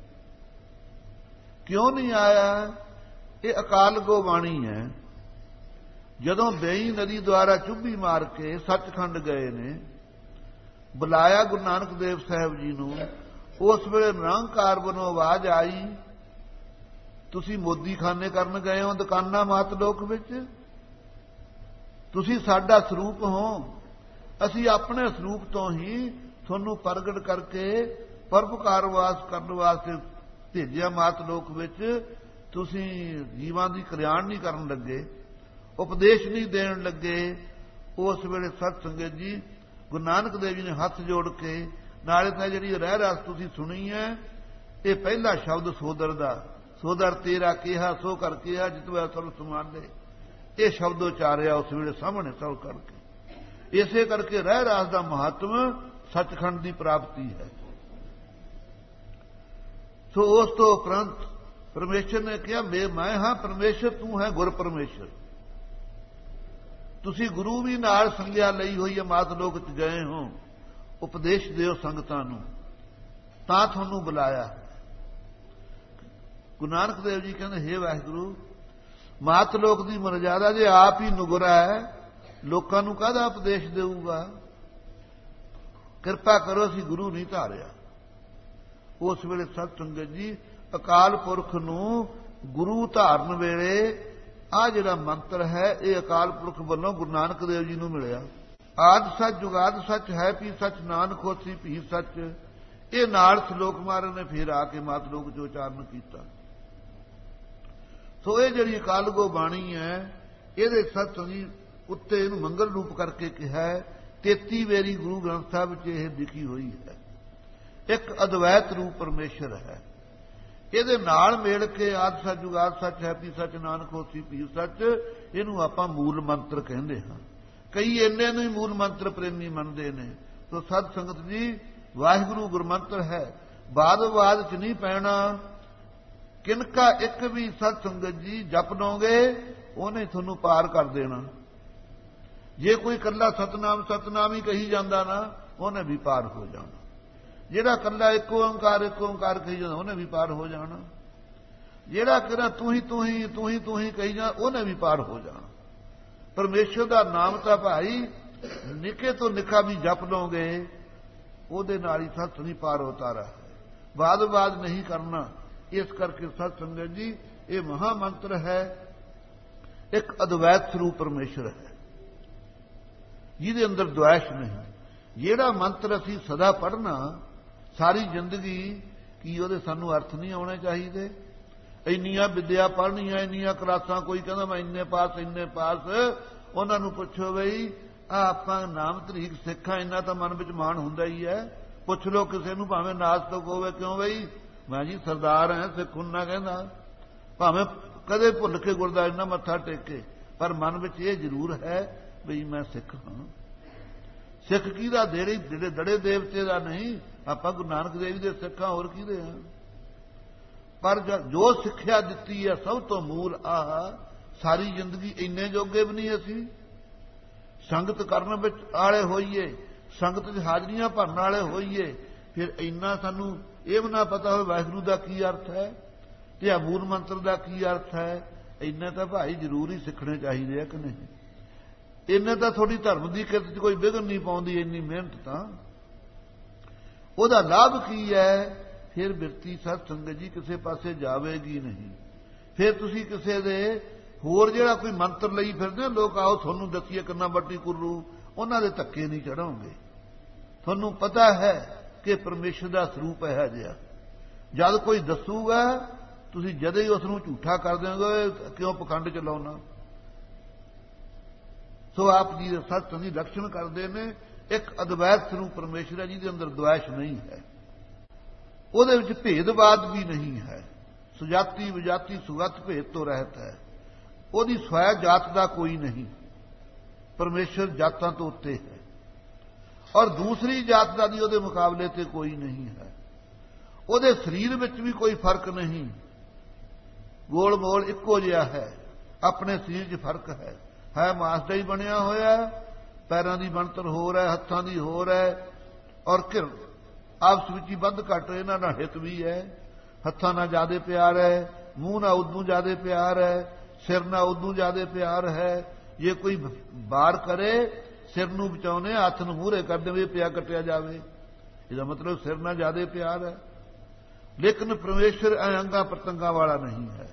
ਕਿਉਂ ਨਹੀਂ ਆਇਆ? ਇਹ ਅਕਾਲ ਗੋ ਬਾਣੀ ਹੈ। ਜਦੋਂ ਬੇਈ ਨਦੀ ਦੁਆਰਾ ਚੁੱਭੀ ਮਾਰ ਕੇ ਸੱਚਖੰਡ ਗਏ ਨੇ, ਬੁਲਾਇਆ ਗੁਰੂ ਨਾਨਕ ਦੇਵ ਸਾਹਿਬ ਜੀ ਨੂੰ, ਉਸ ਵੇਲੇ ਨਿਰੰਕਾਰ ਵੱਲੋਂ ਆਵਾਜ਼ ਆਈ, ਤੁਸੀਂ ਮੋਦੀ ਖਾਨੇ ਕਰਨ ਗਏ ਹੋ ਦੁਕਾਨਾਂ ਮਾਤ ਲੋਕ ਵਿੱਚ, ਤੁਸੀਂ ਸਾਡਾ ਸਰੂਪ ਹੋ, ਅਸੀਂ ਆਪਣੇ ਸਰੂਪ ਤੋਂ ਹੀ ਤੁਹਾਨੂੰ ਪ੍ਰਗਟ ਕਰਕੇ ਪਰਉਪਕਾਰ ਵਾਸ ਕਰਨ ਵਾਸਤੇ ਭੇਜਿਆ ਮਾਤ ਲੋਕ ਵਿੱਚ। ਤੁਸੀਂ ਜੀਵਾਂ ਦੀ ਕਲਿਆਣ ਨਹੀਂ ਕਰਨ ਲੱਗੇ, ਉਪਦੇਸ਼ ਨਹੀਂ ਦੇਣ ਲੱਗੇ। ਉਸ ਵੇਲੇ ਸਤ ਸੰਗਤ ਜੀ ਗੁਰੂ ਨਾਨਕ ਦੇਵ ਜੀ ਨੇ ਹੱਥ ਜੋੜ ਕੇ, ਨਾਲੇ ਤਾਂ ਜਿਹੜੀ ਰਹਿ ਰਸ ਤੁਸੀਂ ਸੁਣੀ ਹੈ, ਇਹ ਪਹਿਲਾ ਸ਼ਬਦ ਸੋਦਰ ਦਾ, ਸੋਦਰ ਤੇਰਾ ਕਿਹਾ ਸੋ ਕਰ ਕਿਹਾ ਜਿਤਵਾ ਸਰਬ ਸਮਾਨੇ, ਇਹ ਸ਼ਬਦ ਉਚਾਰਿਆ ਉਸ ਵੇਲੇ ਸਾਹਮਣੇ ਸਭ ਕਰਕੇ। ਇਸੇ ਕਰਕੇ ਰਹਿ ਰਸ ਦਾ ਮਹੱਤਵ ਸੱਚਖੰਡ ਦੀ ਪ੍ਰਾਪਤੀ ਹੈ। ਸੋ ਉਸ ਤੋਂ ਉਪਰੰਤ ਪਰਮੇਸ਼ਰ ਨੇ ਕਿਹਾ ਮੈਂ ਹਾਂ ਪਰਮੇਸ਼ਰ, ਤੂੰ ਹੈ ਗੁਰ ਪਰਮੇਸ਼ਰ। ਤੁਸੀਂ ਗੁਰੂ ਵੀ ਨਾਲ ਸੰਗਿਆ ਲਈ ਹੋਈ ਹੈ, ਮਾਤ ਲੋਕ ਚ ਗਏ ਹੋ, ਉਪਦੇਸ਼ ਦਿਓ ਸੰਗਤਾਂ ਨੂੰ, ਤਾਂ ਤੁਹਾਨੂੰ ਬੁਲਾਇਆ। ਗੁਰੂ ਨਾਨਕ ਦੇਵ ਜੀ ਕਹਿੰਦੇ ਹੇ ਵਾਹਿਗੁਰੂ, ਮਾਤ ਲੋਕ ਦੀ ਮਰਜ਼ਾਦਾ ਜੇ ਆਪ ਹੀ ਨੁਗਰਾ ਹੈ, ਲੋਕਾਂ ਨੂੰ ਕਾਹਦਾ ਉਪਦੇਸ਼ ਦੇਊਗਾ? ਕਿਰਪਾ ਕਰੋ ਅਸੀਂ ਗੁਰੂ ਨਹੀਂ ਧਾਰਿਆ। ਉਸ ਵੇਲੇ ਸਤ ਸੰਗਤ ਜੀ ਅਕਾਲ ਪੁਰਖ ਨੂੰ ਗੁਰੂ ਧਾਰਨ ਵੇਲੇ ਆ ਜਿਹੜਾ ਮੰਤਰ ਹੈ, ਇਹ ਅਕਾਲ ਪੁਰਖ ਵੱਲੋਂ ਗੁਰੂ ਨਾਨਕ ਦੇਵ ਜੀ ਨੂੰ ਮਿਲਿਆ। ਆਦਿ ਸੱਚ ਜੁਗਾਦ ਸੱਚ ਹੈ ਪੀ ਸੱਚ, ਨਾਨਕ ਹੋਸੀ ਭੀ ਸੱਚ। ਇਹ ਨਾਲ ਸ਼ਲੋਕ ਮਹਾਰਾਜ ਨੇ ਫੇਰ ਆ ਕੇ ਮਾਤ ਲੋਕ ਚ ਉਚਾਰਨ ਕੀਤਾ। ਸੋ ਇਹ ਜਿਹੜੀ ਅਕਾਲ ਗੋ ਬਾਣੀ ਹੈ, ਇਹਦੇ ਸਤ ਸੰਗੀ ਉੱਤੇ ਇਹਨੂੰ ਮੰਗਲ ਰੂਪ ਕਰਕੇ ਕਿਹਾ। ਤੇਤੀ ਵੇਰੀ ਗੁਰੂ ਗ੍ਰੰਥ ਸਾਹਿਬ ਵਿੱਚ ਇਹ ਲਿਖੀ ਹੋਈ ਹੈ। ਇੱਕ ਅਦਵੈਤ ਰੂਪ ਪਰਮੇਸ਼ਰ ਹੈ। ਇਹਦੇ ਨਾਲ ਮਿਲ ਕੇ ਆਦਿ ਸੱਚ ਜੁਗਾਦ ਸੱਚ ਹੈ ਪੀ ਸੱਚ, ਨਾਨਕ ਹੋਸੀ ਭੀ ਸੱਚ, ਇਹਨੂੰ ਆਪਾਂ ਮੂਲ ਮੰਤਰ ਕਹਿੰਦੇ ਹਾਂ। ਕਈ ਇੰਨੇ ਨੂੰ ਹੀ ਮੂਲ ਮੰਤਰ ਪ੍ਰੇਮੀ ਮੰਨਦੇ ਨੇ। ਸੋ ਸਤ ਸੰਗਤ ਜੀ ਵਾਹਿਗੁਰੂ ਗੁਰਮੰਤਰ ਹੈ, ਬਾਦ ਬਾਦ ਚ ਨਹੀਂ ਪੈਣਾ। ਕਿਨਕਾ ਇੱਕ ਵੀ ਸਤ ਸੰਗਤ ਜੀ ਜਪ ਲਓਗੇ ਉਹਨੇ ਤੁਹਾਨੂੰ ਪਾਰ ਕਰ ਦੇਣਾ। ਜੇ ਕੋਈ ਇਕੱਲਾ ਸਤਨਾਮ ਸਤਨਾਮ ਹੀ ਕਹੀ ਜਾਂਦਾ ਨਾ, ਉਹਨੇ ਵੀ ਪਾਰ ਹੋ ਜਾਣਾ। ਜਿਹੜਾ ਇਕੱਲਾ ਇੱਕ ਓੰਕਾਰ ਇੱਕ ਓੰਕਾਰ ਕਹੀ ਜਾਂਦਾ, ਉਹਨੇ ਵੀ ਪਾਰ ਹੋ ਜਾਣਾ। ਜਿਹੜਾ ਕਿਹੜਾ ਤੂੰ ਹੀ ਤੂੰ ਹੀ ਤੂੰ ਹੀ ਤੂੰ ਹੀ ਕਹੀ ਜਾ, ਉਹਨੇ ਵੀ ਪਾਰ ਹੋ ਜਾਣਾ। ਪਰਮੇਸ਼ਰ ਦਾ ਨਾਮ ਤਾਂ ਭਾਈ ਨਿੱਕੇ ਤੋਂ ਨਿੱਕਾ ਵੀ ਜਪ ਲਓਗੇ, ਉਹਦੇ ਨਾਲ ਹੀ ਸਤ ਨਹੀਂ ਪਾਰ ਉਤਾਰਾ ਹੈ। ਬਾਦ ਬਾਦ ਨਹੀਂ ਕਰਨਾ। ਇਸ ਕਰਕੇ ਸਤ ਸੰਗਤ ਜੀ, ਇਹ ਮਹਾ ਮੰਤਰ ਹੈ, ਇੱਕ ਅਦਵੈਤ ਸਰੂਪ ਪਰਮੇਸ਼ਰ ਹੈ ਜਿਹਦੇ ਅੰਦਰ ਦੁਆਇਸ਼ ਨਹੀਂ। ਜਿਹੜਾ ਮੰਤਰ ਅਸੀਂ ਸਦਾ ਪੜ੍ਹਨਾ ਸਾਰੀ ਜ਼ਿੰਦਗੀ, ਕੀ ਉਹਦੇ ਸਾਨੂੰ ਅਰਥ ਨਹੀਂ ਆਉਣੇ ਚਾਹੀਦੇ? ਇੰਨੀਆਂ ਵਿਦਿਆ ਪੜ੍ਹਨੀਆਂ, ਇੰਨੀਆਂ ਕਲਾਸਾਂ, ਕੋਈ ਕਹਿੰਦਾ ਮੈਂ ਇੰਨੇ ਪਾਸ ਇੰਨੇ ਪਾਸ, ਉਹਨਾਂ ਨੂੰ ਪੁੱਛੋ ਬਈ ਆ ਆਪਾਂ ਨਾਮ ਤਰੀਕ ਸਿੱਖਾਂ, ਇੰਨਾ ਤਾਂ ਮਨ ਵਿੱਚ ਮਾਣ ਹੁੰਦਾ ਹੀ ਹੈ। ਪੁੱਛ ਲਓ ਕਿਸੇ ਨੂੰ, ਭਾਵੇਂ ਨਾਸਤਕ ਹੋਵੇ, ਕਿਉਂ ਬਈ ਮੈਂ ਜੀ ਸਰਦਾਰ ਹਾਂ, ਸਿੱਖ ਹੁੰਨਾ ਕਹਿੰਦਾ, ਭਾਵੇਂ ਕਦੇ ਭੁੱਲ ਕੇ ਗੁਰਦੁਆਰੇ ਨਾ ਮੱਥਾ ਟੇਕੇ, ਪਰ ਮਨ ਵਿੱਚ ਇਹ ਜ਼ਰੂਰ ਹੈ ਬਈ ਮੈਂ ਸਿੱਖ ਹਾਂ। ਸਿੱਖ ਕਿਹਦਾ? ਦੇੜੇ ਜਿਹੜੇ ਦੜੇ ਦੇਵਤੇ ਦਾ ਨਹੀਂ, ਆਪਾਂ ਗੁਰੂ ਨਾਨਕ ਦੇਵ ਦੇ ਸਿੱਖਾਂ, ਹੋਰ ਕਿਹਦੇ ਆ? ਪਰ ਜੋ ਸਿੱਖਿਆ ਦਿੱਤੀ ਹੈ ਸਭ ਤੋਂ ਮੂਲ ਆਹ, ਸਾਰੀ ਜ਼ਿੰਦਗੀ ਇੰਨੇ ਜੋਗੇ ਵੀ ਨਹੀਂ ਅਸੀਂ ਸੰਗਤ ਕਰਨ ਵਿੱਚ ਆਲੇ ਹੋਈਏ, ਸੰਗਤ 'ਚ ਹਾਜ਼ਰੀਆਂ ਭਰਨ ਵਾਲੇ ਹੋਈਏ, ਫਿਰ ਇੰਨਾ ਸਾਨੂੰ ਇਹ ਵੀ ਨਾ ਪਤਾ ਹੋਵੇ ਵਾਹਿਗੁਰੂ ਦਾ ਕੀ ਅਰਥ ਹੈ ਤੇ ਆ ਮੂਲ ਮੰਤਰ ਦਾ ਕੀ ਅਰਥ ਹੈ। ਇੰਨੇ ਤਾਂ ਭਾਈ ਜ਼ਰੂਰ ਹੀ ਸਿੱਖਣੇ ਚਾਹੀਦੇ ਆ ਕਿ ਨਹੀਂ? ਇੰਨੇ ਤਾਂ ਤੁਹਾਡੀ ਧਰਮ ਦੀ ਕਿਰਤ 'ਚ ਕੋਈ ਵਿਘਨ ਨਹੀਂ ਪਾਉਂਦੀ ਇੰਨੀ ਮਿਹਨਤ ਤਾਂ। ਉਹਦਾ ਲਾਭ ਕੀ ਹੈ? ਫਿਰ ਬਿਰਤੀ ਸਤ ਸੰਗਤ ਜੀ ਕਿਸੇ ਪਾਸੇ ਜਾਵੇਗੀ ਨਹੀਂ। ਫਿਰ ਤੁਸੀਂ ਕਿਸੇ ਦੇ ਹੋਰ ਜਿਹੜਾ ਕੋਈ ਮੰਤਰ ਲਈ ਫਿਰਦੇ ਲੋਕ, ਆਓ ਤੁਹਾਨੂੰ ਦੱਸੀਏ ਕਿੰਨਾ ਵੱਡੀ ਕੁਰੂ, ਉਹਨਾਂ ਦੇ ਧੱਕੇ ਨਹੀਂ ਚੜਾਉਂਗੇ। ਤੁਹਾਨੂੰ ਪਤਾ ਹੈ ਕਿ ਪਰਮੇਸ਼ਰ ਦਾ ਸਰੂਪ ਹੈ ਜਿਹਾ। ਜਦ ਕੋਈ ਦੱਸੂਗਾ ਤੁਸੀਂ ਜਦੇ ਹੀ ਉਸ ਨੂੰ ਝੂਠਾ ਕਰ ਦਿਓਗੇ, ਕਿਉਂ ਪਖੰਡ ਚਲਾਉਣਾ। ਸੋ ਆਪ ਜੀ ਸਤ ਦੀ ਰਕਸ਼ਣ ਕਰਦੇ ਨੇ। ਇੱਕ ਅਦਵੈਤ ਸਰੂਪ ਪਰਮੇਸ਼ਰ ਹੈ ਜਿਹਦੇ ਅੰਦਰ ਦੁਆਇਸ਼ ਨਹੀਂ ਹੈ, ਉਹਦੇ ਵਿੱਚ ਭੇਦਵਾਦ ਵੀ ਨਹੀਂ ਹੈ। ਸੁਜਾਤੀ ਵਿਜਾਤੀ ਸੁਗਤ ਭੇਦ ਤੋਂ ਰਹਿਤ ਹੈ। ਉਹਦੀ ਸਵੈ ਜਾਤ ਦਾ ਕੋਈ ਨਹੀਂ, ਪਰਮੇਸ਼ਰ ਜਾਤਾਂ ਤੋਂ ਉੱਤੇ ਹੈ, ਔਰ ਦੂਸਰੀ ਜਾਤ ਦਾ ਵੀ ਉਹਦੇ ਮੁਕਾਬਲੇ ਤੇ ਕੋਈ ਨਹੀਂ ਹੈ। ਉਹਦੇ ਸਰੀਰ ਵਿੱਚ ਵੀ ਕੋਈ ਫਰਕ ਨਹੀਂ, ਗੋਲ ਮੋਲ ਇੱਕੋ ਜਿਹਾ ਹੈ। ਆਪਣੇ ਸਰੀਰ 'ਚ ਫਰਕ ਹੈ, ਹੈ ਮਾਸ ਦਾ ਹੀ ਬਣਿਆ ਹੋਇਆ, ਪੈਰਾਂ ਦੀ ਬਣਤਰ ਹੋਰ ਹੈ, ਹੱਥਾਂ ਦੀ ਹੋਰ ਹੈ, ਔਰ ਘਿਰ ਆਪਸ ਵਿੱਚ ਹੀ ਵੱਧ ਘੱਟ ਇਹਨਾਂ ਨਾਲ ਹਿੱਤ ਵੀ ਹੈ। ਹੱਥਾਂ ਨਾਲ ਜ਼ਿਆਦਾ ਪਿਆਰ ਹੈ, ਮੂੰਹ ਨਾਲ ਉਦੋਂ ਜ਼ਿਆਦਾ ਪਿਆਰ ਹੈ, ਸਿਰ ਨਾਲ ਉਦੋਂ ਜ਼ਿਆਦਾ ਪਿਆਰ ਹੈ। ਜੇ ਕੋਈ ਬਾਰ ਕਰੇ ਸਿਰ ਨੂੰ ਬਚਾਉਣੇ, ਹੱਥ ਨੂੰ ਮੂਹਰੇ ਕਰ ਦੇਵੇ, ਪਿਆ ਕੱਟਿਆ ਜਾਵੇ, ਇਹਦਾ ਮਤਲਬ ਸਿਰ ਨਾਲ ਜ਼ਿਆਦਾ ਪਿਆਰ ਹੈ। ਲੇਕਿਨ ਪਰਮੇਸ਼ਰ ਅੰਗਾਂ ਪ੍ਰਤੰਗਾਂ ਵਾਲਾ ਨਹੀਂ ਹੈ।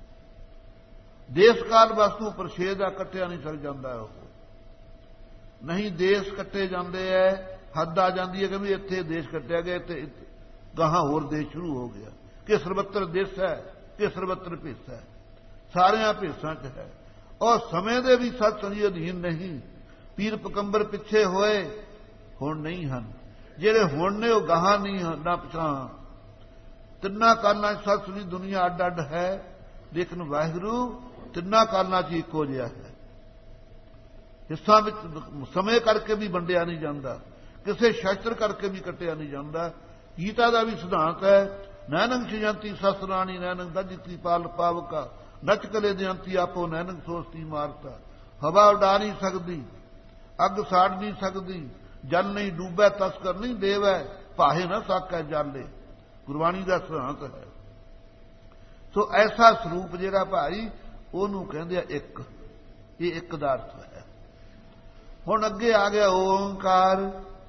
ਦੇਸ਼ ਕਾਲ ਵਸਤੂ ਪ੍ਰਸ਼ੇਦ ਦਾ ਕੱਟਿਆ ਨਹੀਂ ਸਕ ਜਾਂਦਾ। ਉਹ ਨਹੀਂ, ਦੇਸ਼ ਕੱਟੇ ਜਾਂਦੇ ਐ, ਹੱਦ ਆ ਜਾਂਦੀ ਹੈ ਕਿ ਵੀ ਇੱਥੇ ਦੇਸ਼ ਕੱਟਿਆ ਗਿਆ, ਤੇ ਗਾਹਾਂ ਹੋਰ ਦੇਸ਼ ਸ਼ੁਰੂ ਹੋ ਗਿਆ ਕਿ ਸਰਬੱਤਰ ਦੇਸ਼ ਹੈ, ਕਿ ਸਰਬੱਤਰ ਭੇਸ ਹੈ, ਸਾਰਿਆਂ ਭੇਸਾਂ 'ਚ ਹੈ। ਔਰ ਸਮੇਂ ਦੇ ਵੀ ਸਤ ਸੰਜੀ ਅਧੀਨ ਨਹੀਂ। ਪੀਰ ਪਕੰਬਰ ਪਿੱਛੇ ਹੋਏ, ਹੁਣ ਨਹੀਂ ਹਨ। ਜਿਹੜੇ ਹੁਣ ਨੇ ਉਹ ਗਾਹਾਂ ਨਹੀਂ ਹਨ, ਨਾ ਪਛਾਂ। ਤਿੰਨਾਂ ਕਾਲਾਂ 'ਚ ਸਤ ਸੰਜੀ ਦੁਨੀਆ ਅੱਡ ਅੱਡ ਹੈ, ਲੇਕਿਨ ਵਾਹਿਗੁਰੂ ਤਿੰਨਾਂ ਕਾਲਾਂ 'ਚ ਇੱਕੋ ਜਿਹਾ ਹੈ। ਹਿੱਸਾ ਵਿੱਚ ਸਮੇਂ ਕਰਕੇ ਵੀ ਵੰਡਿਆ ਨਹੀਂ ਜਾਂਦਾ, ਕਿਸੇ ਸ਼ਸਤਰ ਕਰਕੇ ਵੀ ਕੱਟਿਆ ਨਹੀਂ ਜਾਂਦਾ। ਗੀਤਾ ਦਾ ਵੀ ਸਿਧਾਂਤ ਹੈ, ਨੈਨੰ ਸ਼ਯੰਤੀ ਸਸਰਾਣੀ ਨੈਨੰ ਦਜਤੀ ਪਾਲ ਪਾਵਕਾ ਨਚ ਕਲੇ ਦਿਆਂਤੀ ਆਪੋ ਨੈਨੰ ਸੋਸਤੀ ਮਾਰਤਾ। ਹਵਾ ਉਡਾ ਨਹੀਂ ਸਕਦੀ, ਅੱਗ ਸਾੜ ਨਹੀਂ ਸਕਦੀ, ਜਲ ਨਹੀਂ ਡੂਬੈ ਤਸਕਰ ਨਹੀਂ ਦੇਵੈ, ਭਾਹੇ ਨਾ ਸਾਕੈ ਜਾਲੇ। ਗੁਰਬਾਣੀ ਦਾ ਸਿਧਾਂਤ ਹੈ। ਸੋ ਐਸਾ ਸਰੂਪ ਜਿਹੜਾ ਭਾਈ, ਉਹਨੂੰ ਕਹਿੰਦੇ ਆ ਇੱਕ। ਇਹ ਇੱਕ ਦਾ ਅਰਥ ਹੈ। ਹੁਣ ਅੱਗੇ ਆ ਗਿਆ ਓੰਕਾਰ